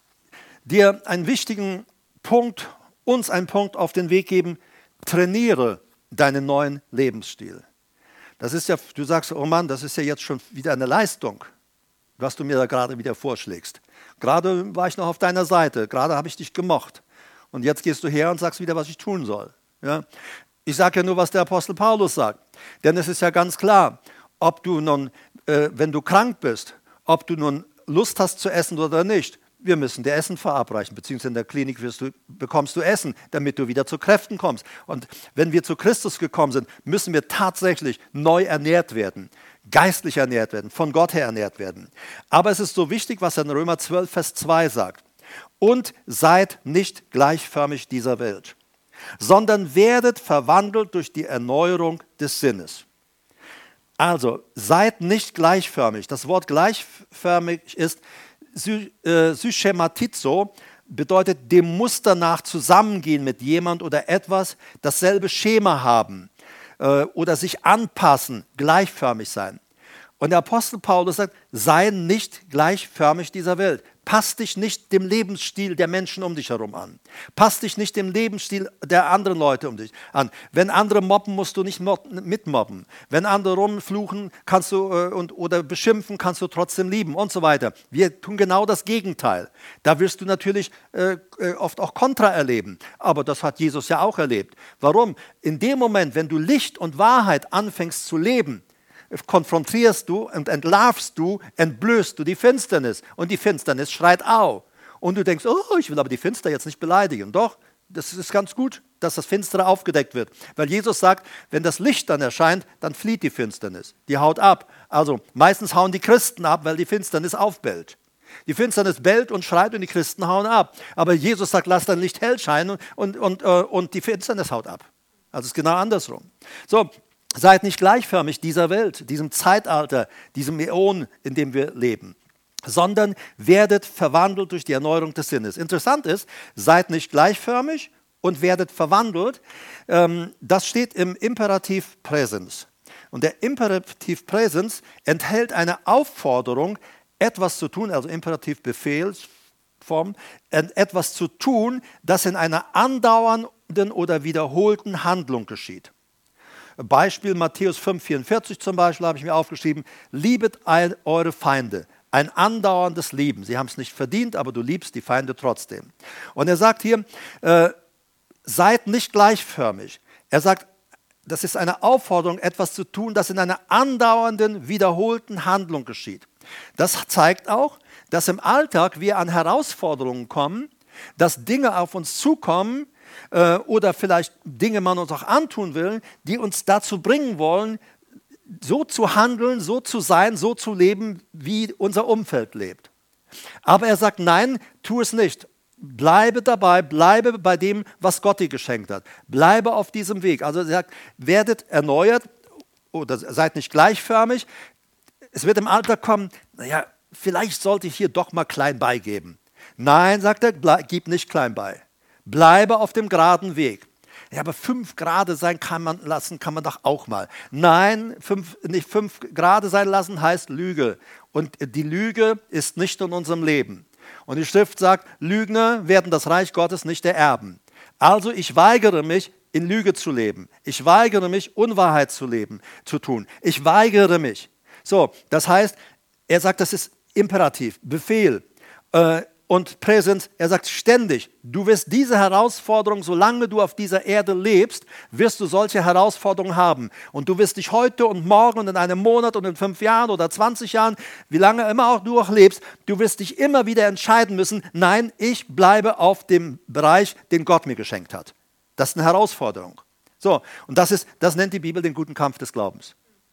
S1: dir einen wichtigen Punkt, uns einen Punkt auf den Weg geben. Trainiere deinen neuen Lebensstil. Das ist ja, du sagst, oh Mann, das ist ja jetzt schon wieder eine Leistung, was du mir da gerade wieder vorschlägst. Gerade war ich noch auf deiner Seite, gerade habe ich dich gemocht. Und jetzt gehst du her und sagst wieder, was ich tun soll. Ja? Ich sage ja nur, was der Apostel Paulus sagt. Denn es ist ja ganz klar, ob du nun, äh, wenn du krank bist, ob du nun Lust hast zu essen oder nicht, wir müssen dir Essen verabreichen, beziehungsweise in der Klinik wirst du, bekommst du Essen, damit du wieder zu Kräften kommst. Und wenn wir zu Christus gekommen sind, müssen wir tatsächlich neu ernährt werden. Geistlich ernährt werden, von Gott her ernährt werden. Aber es ist so wichtig, was er in Römer zwölf, Vers zwei sagt. Und seid nicht gleichförmig dieser Welt, sondern werdet verwandelt durch die Erneuerung des Sinnes. Also, seid nicht gleichförmig. Das Wort gleichförmig ist syschematizo, bedeutet dem Muster nach zusammengehen mit jemand oder etwas, dasselbe Schema haben oder sich anpassen, gleichförmig sein. Und der Apostel Paulus sagt, sei nicht gleichförmig dieser Welt. Pass dich nicht dem Lebensstil der Menschen um dich herum an. Pass dich nicht dem Lebensstil der anderen Leute um dich an. Wenn andere mobben, musst du nicht mitmobben. Wenn andere rumfluchen kannst du, äh, und, oder beschimpfen, kannst du trotzdem lieben und so weiter. Wir tun genau das Gegenteil. Da wirst du natürlich äh, oft auch Kontra erleben. Aber das hat Jesus ja auch erlebt. Warum? In dem Moment, wenn du Licht und Wahrheit anfängst zu leben, konfrontierst du und entlarvst du, entblößt du die Finsternis. Und die Finsternis schreit au. Und du denkst, oh, ich will aber die Finster jetzt nicht beleidigen. Doch, das ist ganz gut. dass das Finstere aufgedeckt wird. Weil Jesus sagt, wenn das Licht dann erscheint, dann flieht die Finsternis. Die haut ab. Also meistens hauen die Christen ab, weil die Finsternis aufbellt. Die Finsternis bellt und schreit und die Christen hauen ab. Aber Jesus sagt, lass dein Licht hell scheinen und, und, und, und die Finsternis haut ab. Also es ist genau andersrum. So, seid nicht gleichförmig dieser Welt, diesem Zeitalter, diesem Äon, in dem wir leben, sondern werdet verwandelt durch die Erneuerung des Sinnes. Interessant ist, seid nicht gleichförmig und werdet verwandelt. Ähm, das steht im Imperativ Präsens. Und der Imperativ Präsens enthält eine Aufforderung, etwas zu tun, also Imperativ Befehlsform, etwas zu tun, das in einer andauernden oder wiederholten Handlung geschieht. Beispiel Matthäus fünf vierundvierzig zum Beispiel habe ich mir aufgeschrieben, liebet eure Feinde. Ein andauerndes Lieben. Sie haben es nicht verdient, aber du liebst die Feinde trotzdem. Und er sagt hier, äh, seid nicht gleichförmig. Er sagt, das ist eine Aufforderung, etwas zu tun, das in einer andauernden, wiederholten Handlung geschieht. Das zeigt auch, dass im Alltag wir an Herausforderungen kommen, dass Dinge auf uns zukommen äh, oder vielleicht Dinge man uns auch antun will, die uns dazu bringen wollen, so zu handeln, so zu sein, so zu leben, wie unser Umfeld lebt. Aber er sagt, nein, tu es nicht. Bleibe dabei, bleibe bei dem, was Gott dir geschenkt hat. Bleibe auf diesem Weg. Also er sagt, werdet erneuert oder seid nicht gleichförmig. Es wird im Alter kommen, naja, vielleicht sollte ich hier doch mal klein beigeben. Nein, sagt er, bleib, gib nicht klein bei. Bleibe auf dem geraden Weg. Ja, aber fünf Grade sein kann man lassen, kann man doch auch mal. Nein, fünf, nicht fünf Grade sein lassen heißt Lüge. Und die Lüge ist nicht in unserem Leben. Und die Schrift sagt, Lügner werden das Reich Gottes nicht ererben. Also ich weigere mich, in Lüge zu leben. Ich weigere mich, Unwahrheit zu leben, zu tun. Ich weigere mich. So, das heißt, er sagt, das ist Imperativ, Befehl. Äh, Und Präsens, er sagt ständig, du wirst diese Herausforderung, solange du auf dieser Erde lebst, wirst du solche Herausforderungen haben. Und du wirst dich heute und morgen und in einem Monat und in fünf Jahren oder zwanzig Jahren, wie lange immer auch du auch lebst, du wirst dich immer wieder entscheiden müssen, nein, ich bleibe auf dem Bereich, den Gott mir geschenkt hat. Das ist eine Herausforderung. So, und das ist, das nennt die Bibel den guten Kampf des Glaubens.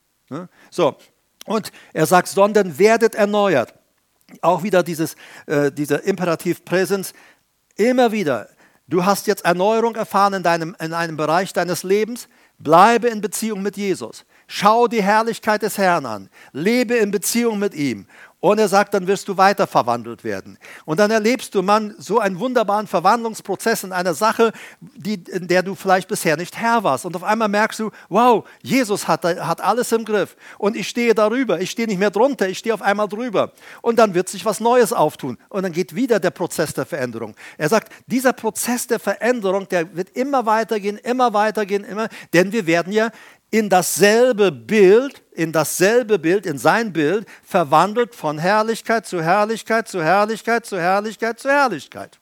S1: So, und er sagt, sondern werdet erneuert. Auch wieder dieses, äh, dieser Imperativ Präsens, immer wieder, du hast jetzt Erneuerung erfahren in, deinem, in einem Bereich deines Lebens, bleibe in Beziehung mit Jesus, schau die Herrlichkeit des Herrn an, lebe in Beziehung mit ihm. Und er sagt, dann wirst du weiter verwandelt werden. Und dann erlebst du, Mann, so einen wunderbaren Verwandlungsprozess in einer Sache, die, in der du vielleicht bisher nicht Herr warst. Und auf einmal merkst du, wow, Jesus hat, hat alles im Griff. Und ich stehe darüber, ich stehe nicht mehr drunter, ich stehe auf einmal drüber. Und dann wird sich was Neues auftun. Und dann geht wieder der Prozess der Veränderung. Er sagt, dieser Prozess der Veränderung, der wird immer weitergehen, immer weitergehen, immer, denn wir werden ja in dasselbe Bild, in dasselbe Bild, in sein Bild, verwandelt von Herrlichkeit zu Herrlichkeit, zu Herrlichkeit, zu Herrlichkeit, zu Herrlichkeit.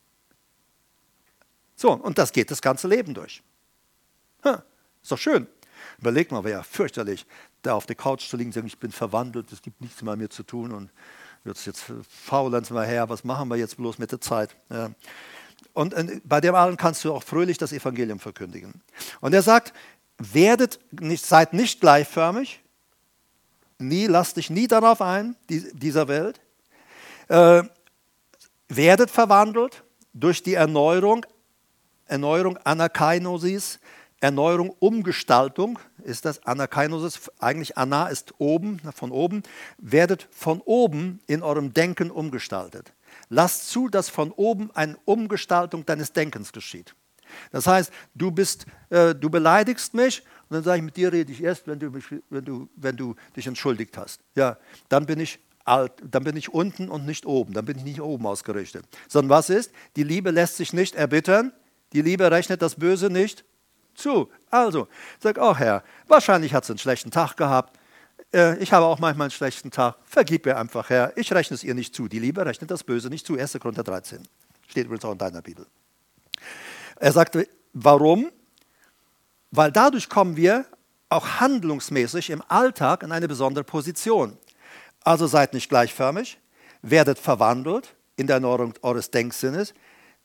S1: So, und das geht das ganze Leben durch. Ha, ist doch schön. Überleg mal, wäre ja fürchterlich, da auf der Couch zu liegen und sagen, ich bin verwandelt, es gibt nichts mehr mit mir zu tun und jetzt, jetzt faulenzen wir her, was machen wir jetzt bloß mit der Zeit? Ja. Und bei dem allen kannst du auch fröhlich das Evangelium verkündigen. Und er sagt, werdet nicht, seid nicht gleichförmig, nie, lasst dich nie darauf ein, die, dieser Welt. Äh, werdet verwandelt durch die Erneuerung, Erneuerung Anakainosis, Erneuerung, Umgestaltung, ist das Anakainosis, eigentlich Ana ist oben, von oben, werdet von oben in eurem Denken umgestaltet. Lasst zu, dass von oben eine Umgestaltung deines Denkens geschieht. Das heißt, du, bist, äh, du beleidigst mich und dann sage ich, mit dir rede ich erst, wenn du, mich, wenn, du, wenn du dich entschuldigt hast. Ja, dann bin ich alt, dann bin ich unten und nicht oben, dann bin ich nicht oben ausgerichtet. Sondern was ist? Die Liebe lässt sich nicht erbittern, die Liebe rechnet das Böse nicht zu. Also, sag, oh Herr, wahrscheinlich hat sie einen schlechten Tag gehabt, äh, ich habe auch manchmal einen schlechten Tag, vergib mir einfach, Herr, ich rechne es ihr nicht zu. Die Liebe rechnet das Böse nicht zu. erster Korinther dreizehn. Steht übrigens auch in deiner Bibel. Er sagte, warum? Weil dadurch kommen wir auch handlungsmäßig im Alltag in eine besondere Position. Also seid nicht gleichförmig, werdet verwandelt in der Erneuerung eures Denksinnes.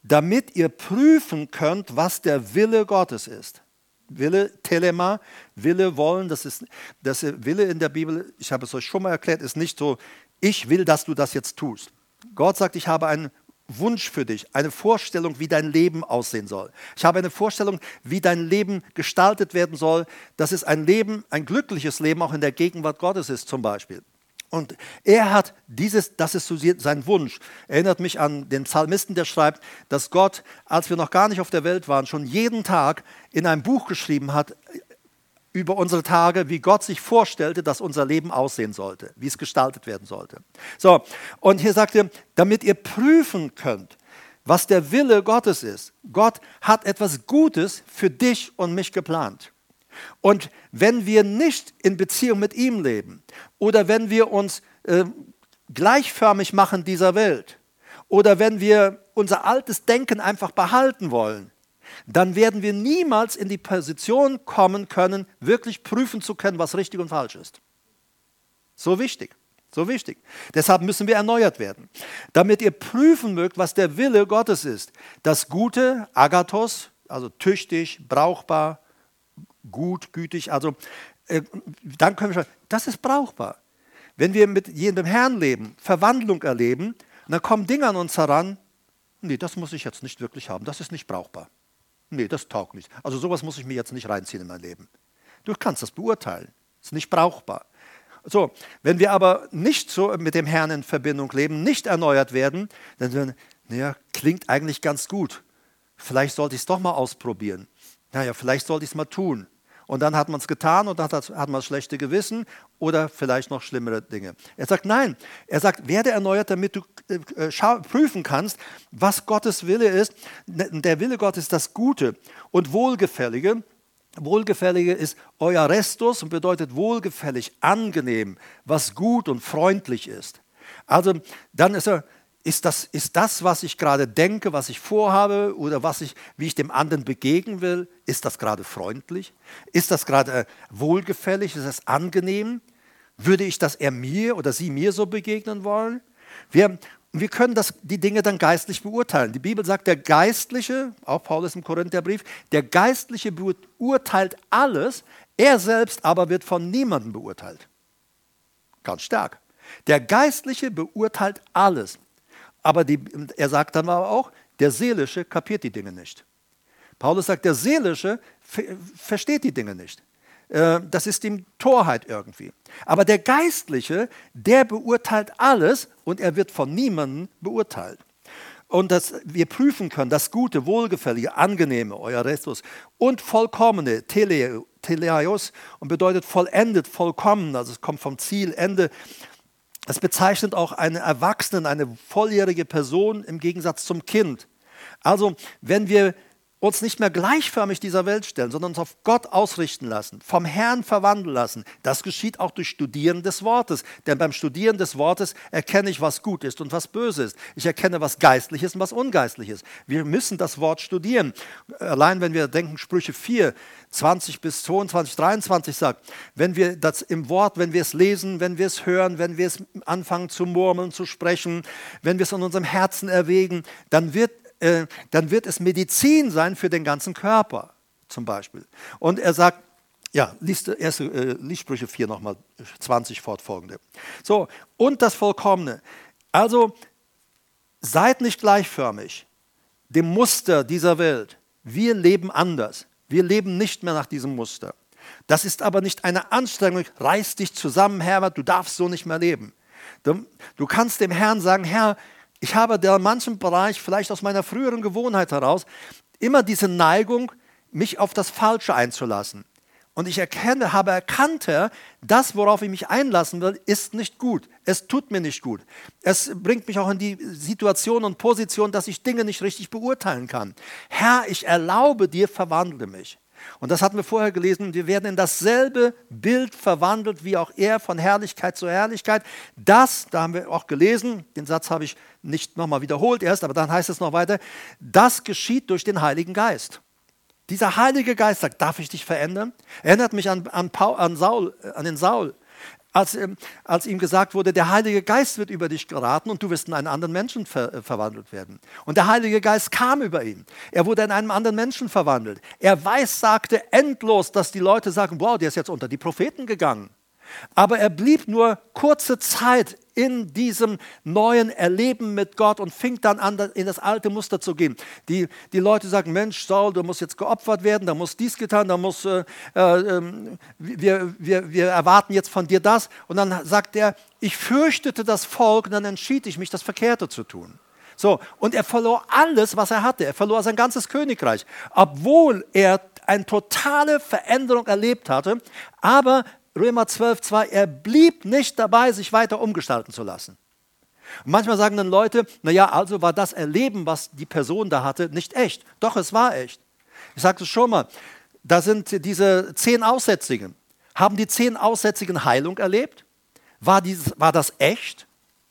S1: damit ihr prüfen könnt, was der Wille Gottes ist. Wille, Telema, Wille, wollen, das ist, das Wille in der Bibel, ich habe es euch schon mal erklärt, ist nicht so, ich will, dass du das jetzt tust. Gott sagt, ich habe einen Wunsch für dich, eine Vorstellung, wie dein Leben aussehen soll. Ich habe eine Vorstellung, wie dein Leben gestaltet werden soll, dass es ein Leben, ein glückliches Leben auch in der Gegenwart Gottes ist zum Beispiel. Und er hat dieses, das ist so sein Wunsch. Erinnert mich an den Psalmisten, der schreibt, dass Gott, als wir noch gar nicht auf der Welt waren, schon jeden Tag in einem Buch geschrieben hat über unsere Tage, wie Gott sich vorstellte, dass unser Leben aussehen sollte, wie es gestaltet werden sollte. So, und hier sagt er, damit ihr prüfen könnt, was der Wille Gottes ist. Gott hat etwas Gutes für dich und mich geplant. Und wenn wir nicht in Beziehung mit ihm leben oder wenn wir uns äh, gleichförmig machen dieser Welt oder wenn wir unser altes Denken einfach behalten wollen, dann werden wir niemals in die Position kommen können, wirklich prüfen zu können, was richtig und falsch ist. So wichtig, so wichtig. Deshalb müssen wir erneuert werden, damit ihr prüfen mögt, was der Wille Gottes ist. Das Gute, Agathos, also tüchtig, brauchbar, gut, gütig, also äh, dann können wir sagen, das ist brauchbar. Wenn wir mit jedem Herrn leben, Verwandlung erleben, dann kommen Dinge an uns heran, nee, das muss ich jetzt nicht wirklich haben, das ist nicht brauchbar. Nee, das taugt nicht. Also sowas muss ich mir jetzt nicht reinziehen in mein Leben. Du kannst das beurteilen, ist nicht brauchbar. So, wenn wir aber nicht so mit dem Herrn in Verbindung leben, nicht erneuert werden, dann sagen wir, naja, klingt eigentlich ganz gut. Vielleicht sollte ich es doch mal ausprobieren. Naja, vielleicht sollte ich es mal tun. Und dann hat man es getan und dann hat, hat man das schlechte Gewissen oder vielleicht noch schlimmere Dinge. Er sagt, nein, er sagt, werde erneuert, damit du äh, schau, prüfen kannst, was Gottes Wille ist. Der Wille Gottes ist das Gute und Wohlgefällige. Wohlgefällige ist Euarestos und bedeutet wohlgefällig, angenehm, was gut und freundlich ist. Also dann ist er, Ist das, ist das, was ich gerade denke, was ich vorhabe oder was ich, wie ich dem anderen begegnen will, ist das gerade freundlich? Ist das gerade äh, wohlgefällig? Ist das angenehm? Würde ich das er mir oder sie mir so begegnen wollen? Wir, wir können das, die Dinge dann geistlich beurteilen. Die Bibel sagt, der Geistliche, auch Paulus im Korintherbrief, der Geistliche beurteilt alles, er selbst aber wird von niemandem beurteilt. Ganz stark. Der Geistliche beurteilt alles. Aber die, er sagt dann aber auch, der Seelische kapiert die Dinge nicht. Paulus sagt, der Seelische versteht die Dinge nicht. Das ist ihm Torheit irgendwie. Aber der Geistliche, der beurteilt alles und er wird von niemandem beurteilt. Und dass wir prüfen können, das Gute, Wohlgefällige, Angenehme, Euarestos und Vollkommene, Tele, Teleios, und bedeutet vollendet, vollkommen, also es kommt vom Ziel, Ende. Es bezeichnet auch einen Erwachsenen, eine volljährige Person im Gegensatz zum Kind. Also wenn wir uns nicht mehr gleichförmig dieser Welt stellen, sondern uns auf Gott ausrichten lassen, vom Herrn verwandeln lassen, das geschieht auch durch Studieren des Wortes. Denn beim Studieren des Wortes erkenne ich, was gut ist und was böse ist. Ich erkenne, was geistlich ist und was ungeistlich ist. Wir müssen das Wort studieren. Allein wenn wir denken, Sprüche vier, zwanzig bis zweiundzwanzig, dreiundzwanzig sagt, wenn wir das im Wort, wenn wir es lesen, wenn wir es hören, wenn wir es anfangen zu murmeln, zu sprechen, wenn wir es in unserem Herzen erwägen, dann wird Äh, dann wird es Medizin sein für den ganzen Körper, zum Beispiel. Und er sagt, ja, liest, erste, äh, liest Sprüche vier nochmal, zwanzig fortfolgende. So, und das Vollkommene. Also, seid nicht gleichförmig dem Muster dieser Welt. Wir leben anders. Wir leben nicht mehr nach diesem Muster. Das ist aber nicht eine Anstrengung, reiß dich zusammen, Herr, du darfst so nicht mehr leben. Du, du kannst dem Herrn sagen, Herr, ich habe da in manchem Bereich, vielleicht aus meiner früheren Gewohnheit heraus, immer diese Neigung, mich auf das Falsche einzulassen. Und ich erkenne, habe erkannt, Herr, das, worauf ich mich einlassen will, ist nicht gut. Es tut mir nicht gut. Es bringt mich auch in die Situation und Position, dass ich Dinge nicht richtig beurteilen kann. Herr, ich erlaube dir, verwandle mich. Und das hatten wir vorher gelesen, wir werden in dasselbe Bild verwandelt, wie auch er, von Herrlichkeit zu Herrlichkeit. Das, da haben wir auch gelesen, den Satz habe ich nicht nochmal wiederholt erst, aber dann heißt es noch weiter, das geschieht durch den Heiligen Geist. Dieser Heilige Geist sagt, darf ich dich verändern? Erinnert mich an, an, Paul, an, Saul, an den Saul. als, ähm, als ihm gesagt wurde, der Heilige Geist wird über dich geraten und du wirst in einen anderen Menschen ver äh, verwandelt werden. Und der Heilige Geist kam über ihn. Er wurde in einen anderen Menschen verwandelt. Er weissagte endlos, dass die Leute sagen, wow, der ist jetzt unter die Propheten gegangen. Aber er blieb nur kurze Zeit in diesem neuen Erleben mit Gott und fing dann an, in das alte Muster zu gehen. Die, die Leute sagen, Mensch, Saul, du musst jetzt geopfert werden, da muss dies getan, da muss, äh, äh, wir, wir, wir erwarten jetzt von dir das. Und dann sagt er, ich fürchtete das Volk und dann entschied ich mich, das Verkehrte zu tun. So, und er verlor alles, was er hatte. Er verlor sein ganzes Königreich, obwohl er eine totale Veränderung erlebt hatte, aber Römer zwölf, zwei, er blieb nicht dabei, sich weiter umgestalten zu lassen. Und manchmal sagen dann Leute, naja, also war das Erleben, was die Person da hatte, nicht echt. Doch, es war echt. Ich sagte es schon mal, da sind diese zehn Aussätzigen. Haben die zehn Aussätzigen Heilung erlebt? War, dieses, war das echt?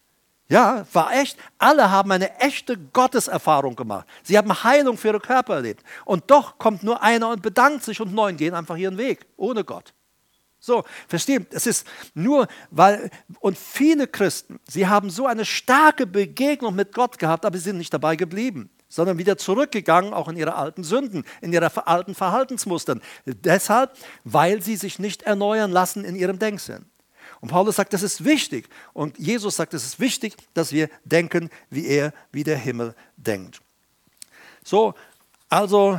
S1: Ja, war echt. Alle haben eine echte Gotteserfahrung gemacht. Sie haben Heilung für ihre Körper erlebt. Und doch kommt nur einer und bedankt sich und neun gehen einfach ihren Weg, ohne Gott. So, verstehen, es ist nur, weil, und viele Christen, sie haben so eine starke Begegnung mit Gott gehabt, aber sie sind nicht dabei geblieben, sondern wieder zurückgegangen, auch in ihre alten Sünden, in ihre alten Verhaltensmustern. Deshalb, weil sie sich nicht erneuern lassen in ihrem Denksinn. Und Paulus sagt, das ist wichtig. Und Jesus sagt, es ist wichtig, dass wir denken, wie er, wie der Himmel denkt. So, also,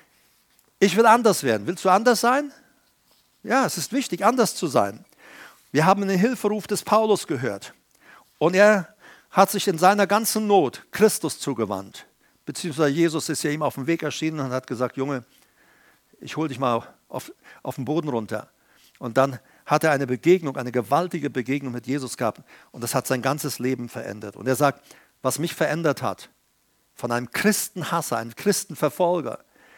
S1: ich will anders werden. Willst du anders sein? Ja, es ist wichtig, anders zu sein. Wir haben den Hilferuf des Paulus gehört. Und er hat sich in seiner ganzen Not Christus zugewandt. Beziehungsweise Jesus ist ja ihm auf dem Weg erschienen und hat gesagt, Junge, ich hole dich mal auf, auf den Boden runter. Und dann hat er eine Begegnung, eine gewaltige Begegnung mit Jesus gehabt. Und das hat sein ganzes Leben verändert. Und er sagt, was mich verändert hat, von einem Christenhasser, einem Christenverfolger,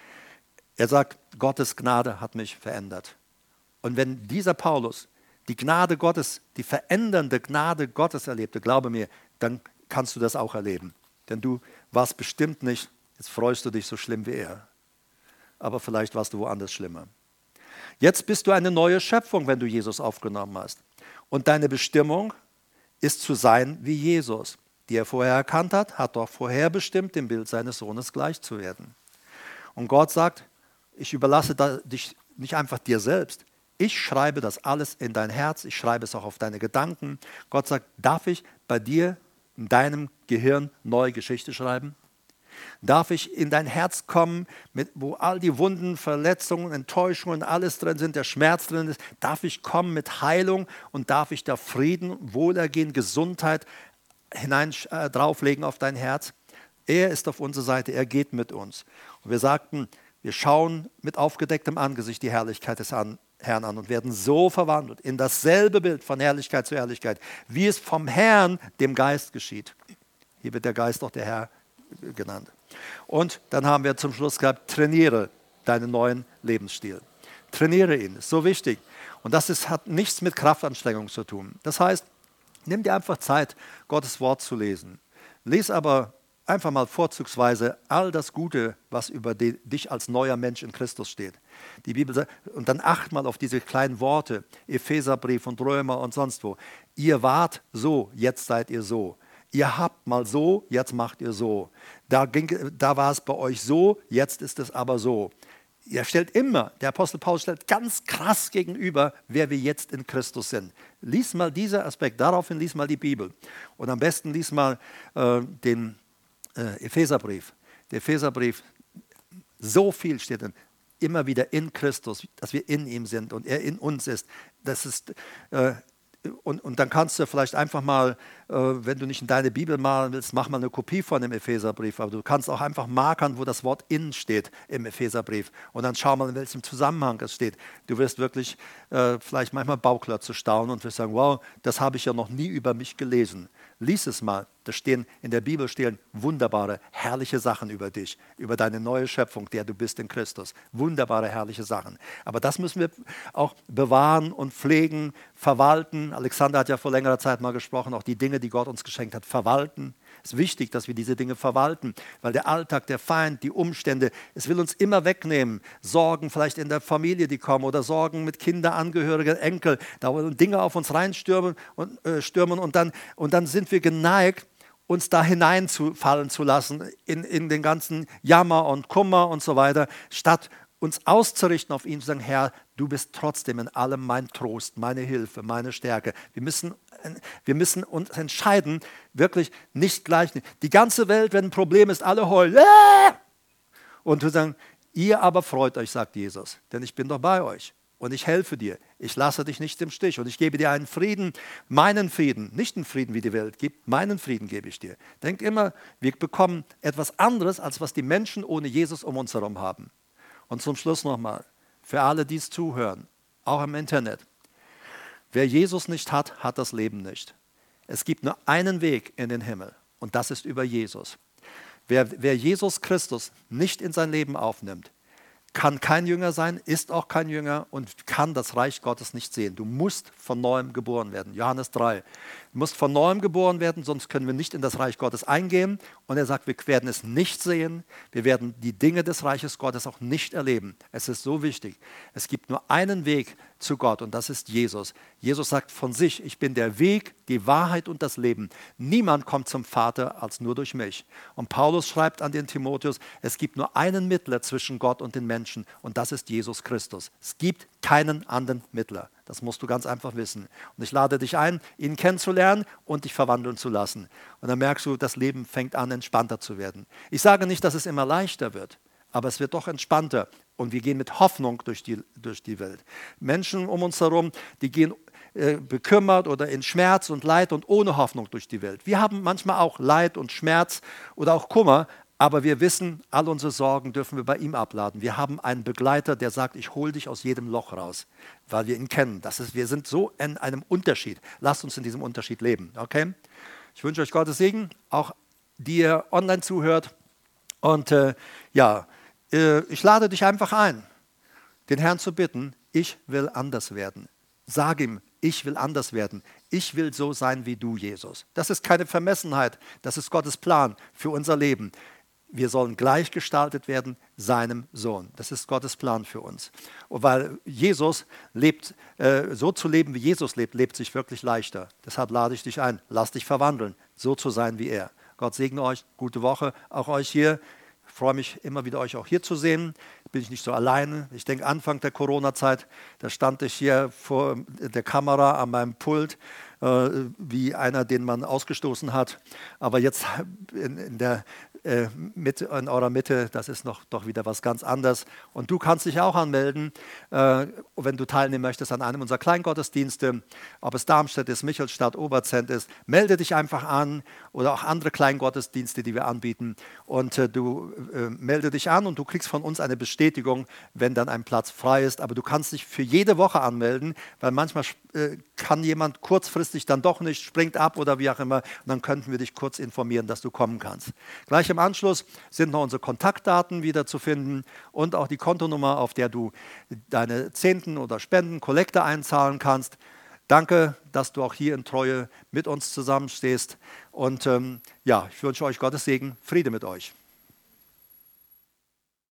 S1: er sagt, Gottes Gnade hat mich verändert. Und wenn dieser Paulus die Gnade Gottes, die verändernde Gnade Gottes erlebte, glaube mir, dann kannst du das auch erleben. Denn du warst bestimmt nicht, jetzt freust du dich so schlimm wie er. Aber vielleicht warst du woanders schlimmer. Jetzt bist du eine neue Schöpfung, wenn du Jesus aufgenommen hast. Und deine Bestimmung ist zu sein wie Jesus, die er vorher erkannt hat, hat doch vorher bestimmt, dem Bild seines Sohnes gleich zu werden. Und Gott sagt, ich überlasse dich nicht einfach dir selbst. Ich schreibe das alles in dein Herz, ich schreibe es auch auf deine Gedanken. Gott sagt, darf ich bei dir in deinem Gehirn neue Geschichte schreiben? Darf ich in dein Herz kommen, mit, wo all die Wunden, Verletzungen, Enttäuschungen, alles drin sind, der Schmerz drin ist? Darf ich kommen mit Heilung und darf ich da Frieden, Wohlergehen, Gesundheit hinein äh, drauflegen auf dein Herz? Er ist auf unserer Seite, er geht mit uns. Und wir sagten, wir schauen mit aufgedecktem Angesicht die Herrlichkeit des an, Herrn an und werden so verwandelt in dasselbe Bild von Herrlichkeit zu Herrlichkeit, wie es vom Herrn, dem Geist, geschieht. Hier wird der Geist auch der Herr genannt. Und dann haben wir zum Schluss gehabt, trainiere deinen neuen Lebensstil. Trainiere ihn, ist so wichtig. Und das ist, hat nichts mit Kraftanstrengung zu tun. Das heißt, nimm dir einfach Zeit, Gottes Wort zu lesen. Lies aber einfach mal vorzugsweise all das Gute, was über die, dich als neuer Mensch in Christus steht. Die Bibel sagt, und dann acht mal auf diese kleinen Worte, Epheserbrief und Römer und sonst wo. Ihr wart so, jetzt seid ihr so. Ihr habt mal so, jetzt macht ihr so. Da, ging, da war es bei euch so, jetzt ist es aber so. Er stellt immer, der Apostel Paulus stellt ganz krass gegenüber, wer wir jetzt in Christus sind. Lies mal diesen Aspekt, daraufhin lies mal die Bibel. Und am besten lies mal äh, den Äh, Epheserbrief. Der Epheserbrief, so viel steht drin, immer wieder in Christus, dass wir in ihm sind und er in uns ist. Das ist äh, und, und dann kannst du vielleicht einfach mal, äh, wenn du nicht in deine Bibel malen willst, mach mal eine Kopie von dem Epheserbrief. Aber du kannst auch einfach markern, wo das Wort in steht im Epheserbrief. Und dann schau mal, in welchem Zusammenhang es steht. Du wirst wirklich äh, vielleicht manchmal Bauchklötze staunen und wirst sagen, wow, das habe ich ja noch nie über mich gelesen. Lies es mal. Da stehen in der Bibel stehen wunderbare, herrliche Sachen über dich, über deine neue Schöpfung, der du bist in Christus. Wunderbare, herrliche Sachen. Aber das müssen wir auch bewahren und pflegen, verwalten. Alexander hat ja vor längerer Zeit mal gesprochen, auch die Dinge, die Gott uns geschenkt hat, verwalten. Es ist wichtig, dass wir diese Dinge verwalten, weil der Alltag, der Feind, die Umstände, es will uns immer wegnehmen. Sorgen vielleicht in der Familie, die kommen, oder Sorgen mit Kindern, Angehörigen, Enkel, da wollen Dinge auf uns reinstürmen und, äh, stürmen und, dann, und dann sind wir geneigt, uns da hineinfallen zu lassen in, in den ganzen Jammer und Kummer und so weiter, statt uns auszurichten auf ihn, zu sagen, Herr, du bist trotzdem in allem mein Trost, meine Hilfe, meine Stärke. Wir müssen, wir müssen uns entscheiden, wirklich nicht gleich. Die ganze Welt, wenn ein Problem ist, alle heulen. Und wir sagen, ihr aber freut euch, sagt Jesus, denn ich bin doch bei euch. Und ich helfe dir, ich lasse dich nicht im Stich und ich gebe dir einen Frieden, meinen Frieden, nicht einen Frieden, wie die Welt gibt, meinen Frieden gebe ich dir. Denk immer, wir bekommen etwas anderes, als was die Menschen ohne Jesus um uns herum haben. Und zum Schluss nochmal, für alle, die es zuhören, auch im Internet, wer Jesus nicht hat, hat das Leben nicht. Es gibt nur einen Weg in den Himmel und das ist über Jesus. Wer, wer Jesus Christus nicht in sein Leben aufnimmt, kann kein Jünger sein, ist auch kein Jünger und kann das Reich Gottes nicht sehen. Du musst von Neuem geboren werden. Johannes drei. Du musst von Neuem geboren werden, sonst können wir nicht in das Reich Gottes eingehen. Und er sagt, wir werden es nicht sehen. Wir werden die Dinge des Reiches Gottes auch nicht erleben. Es ist so wichtig. Es gibt nur einen Weg zu Gott und das ist Jesus. Jesus sagt von sich, ich bin der Weg, die Wahrheit und das Leben. Niemand kommt zum Vater als nur durch mich. Und Paulus schreibt an den Timotheus, es gibt nur einen Mittler zwischen Gott und den Menschen und das ist Jesus Christus. Es gibt keinen anderen Mittler. Das musst du ganz einfach wissen. Und ich lade dich ein, ihn kennenzulernen und dich verwandeln zu lassen. Und dann merkst du, das Leben fängt an, entspannter zu werden. Ich sage nicht, dass es immer leichter wird, aber es wird doch entspannter. Und wir gehen mit Hoffnung durch die, durch die Welt. Menschen um uns herum, die gehen äh, bekümmert oder in Schmerz und Leid und ohne Hoffnung durch die Welt. Wir haben manchmal auch Leid und Schmerz oder auch Kummer, aber wir wissen, all unsere Sorgen dürfen wir bei ihm abladen. Wir haben einen Begleiter, der sagt, ich hole dich aus jedem Loch raus, weil wir ihn kennen. Das ist, wir sind so in einem Unterschied. Lasst uns in diesem Unterschied leben. Okay? Ich wünsche euch Gottes Segen, auch die ihr online zuhört. Und äh, ja, äh, ich lade dich einfach ein, den Herrn zu bitten, ich will anders werden. Sag ihm, ich will anders werden. Ich will so sein wie du, Jesus. Das ist keine Vermessenheit, das ist Gottes Plan für unser Leben. Wir sollen gleichgestaltet werden seinem Sohn. Das ist Gottes Plan für uns. Und weil Jesus lebt, äh, so zu leben, wie Jesus lebt, lebt sich wirklich leichter. Deshalb lade ich dich ein, lass dich verwandeln, so zu sein wie er. Gott segne euch, gute Woche, auch euch hier. Ich freue mich immer wieder, euch auch hier zu sehen. Bin ich nicht so alleine. Ich denke, Anfang der Corona-Zeit, da stand ich hier vor der Kamera an meinem Pult, äh, wie einer, den man ausgestoßen hat. Aber jetzt in, in der äh, Mitte, in eurer Mitte, das ist noch doch wieder was ganz anderes. Und du kannst dich auch anmelden, äh, wenn du teilnehmen möchtest an einem unserer Kleingottesdienste, ob es Darmstadt ist, Michelstadt, Oberzent ist. Melde dich einfach an oder auch andere Kleingottesdienste, die wir anbieten. Und äh, du äh, melde dich an und du kriegst von uns eine Bestätigung, wenn dann ein Platz frei ist. Aber du kannst dich für jede Woche anmelden, weil manchmal äh, kann jemand kurzfristig dann doch nicht, springt ab oder wie auch immer. Und dann könnten wir dich kurz informieren, dass du kommen kannst. Gleich im Anschluss sind noch unsere Kontaktdaten wieder zu finden und auch die Kontonummer, auf der du deine Zehnten oder Spenden, Kollekte einzahlen kannst. Danke, dass du auch hier in Treue mit uns zusammenstehst. Und ähm, ja, ich wünsche euch Gottes Segen, Friede mit euch.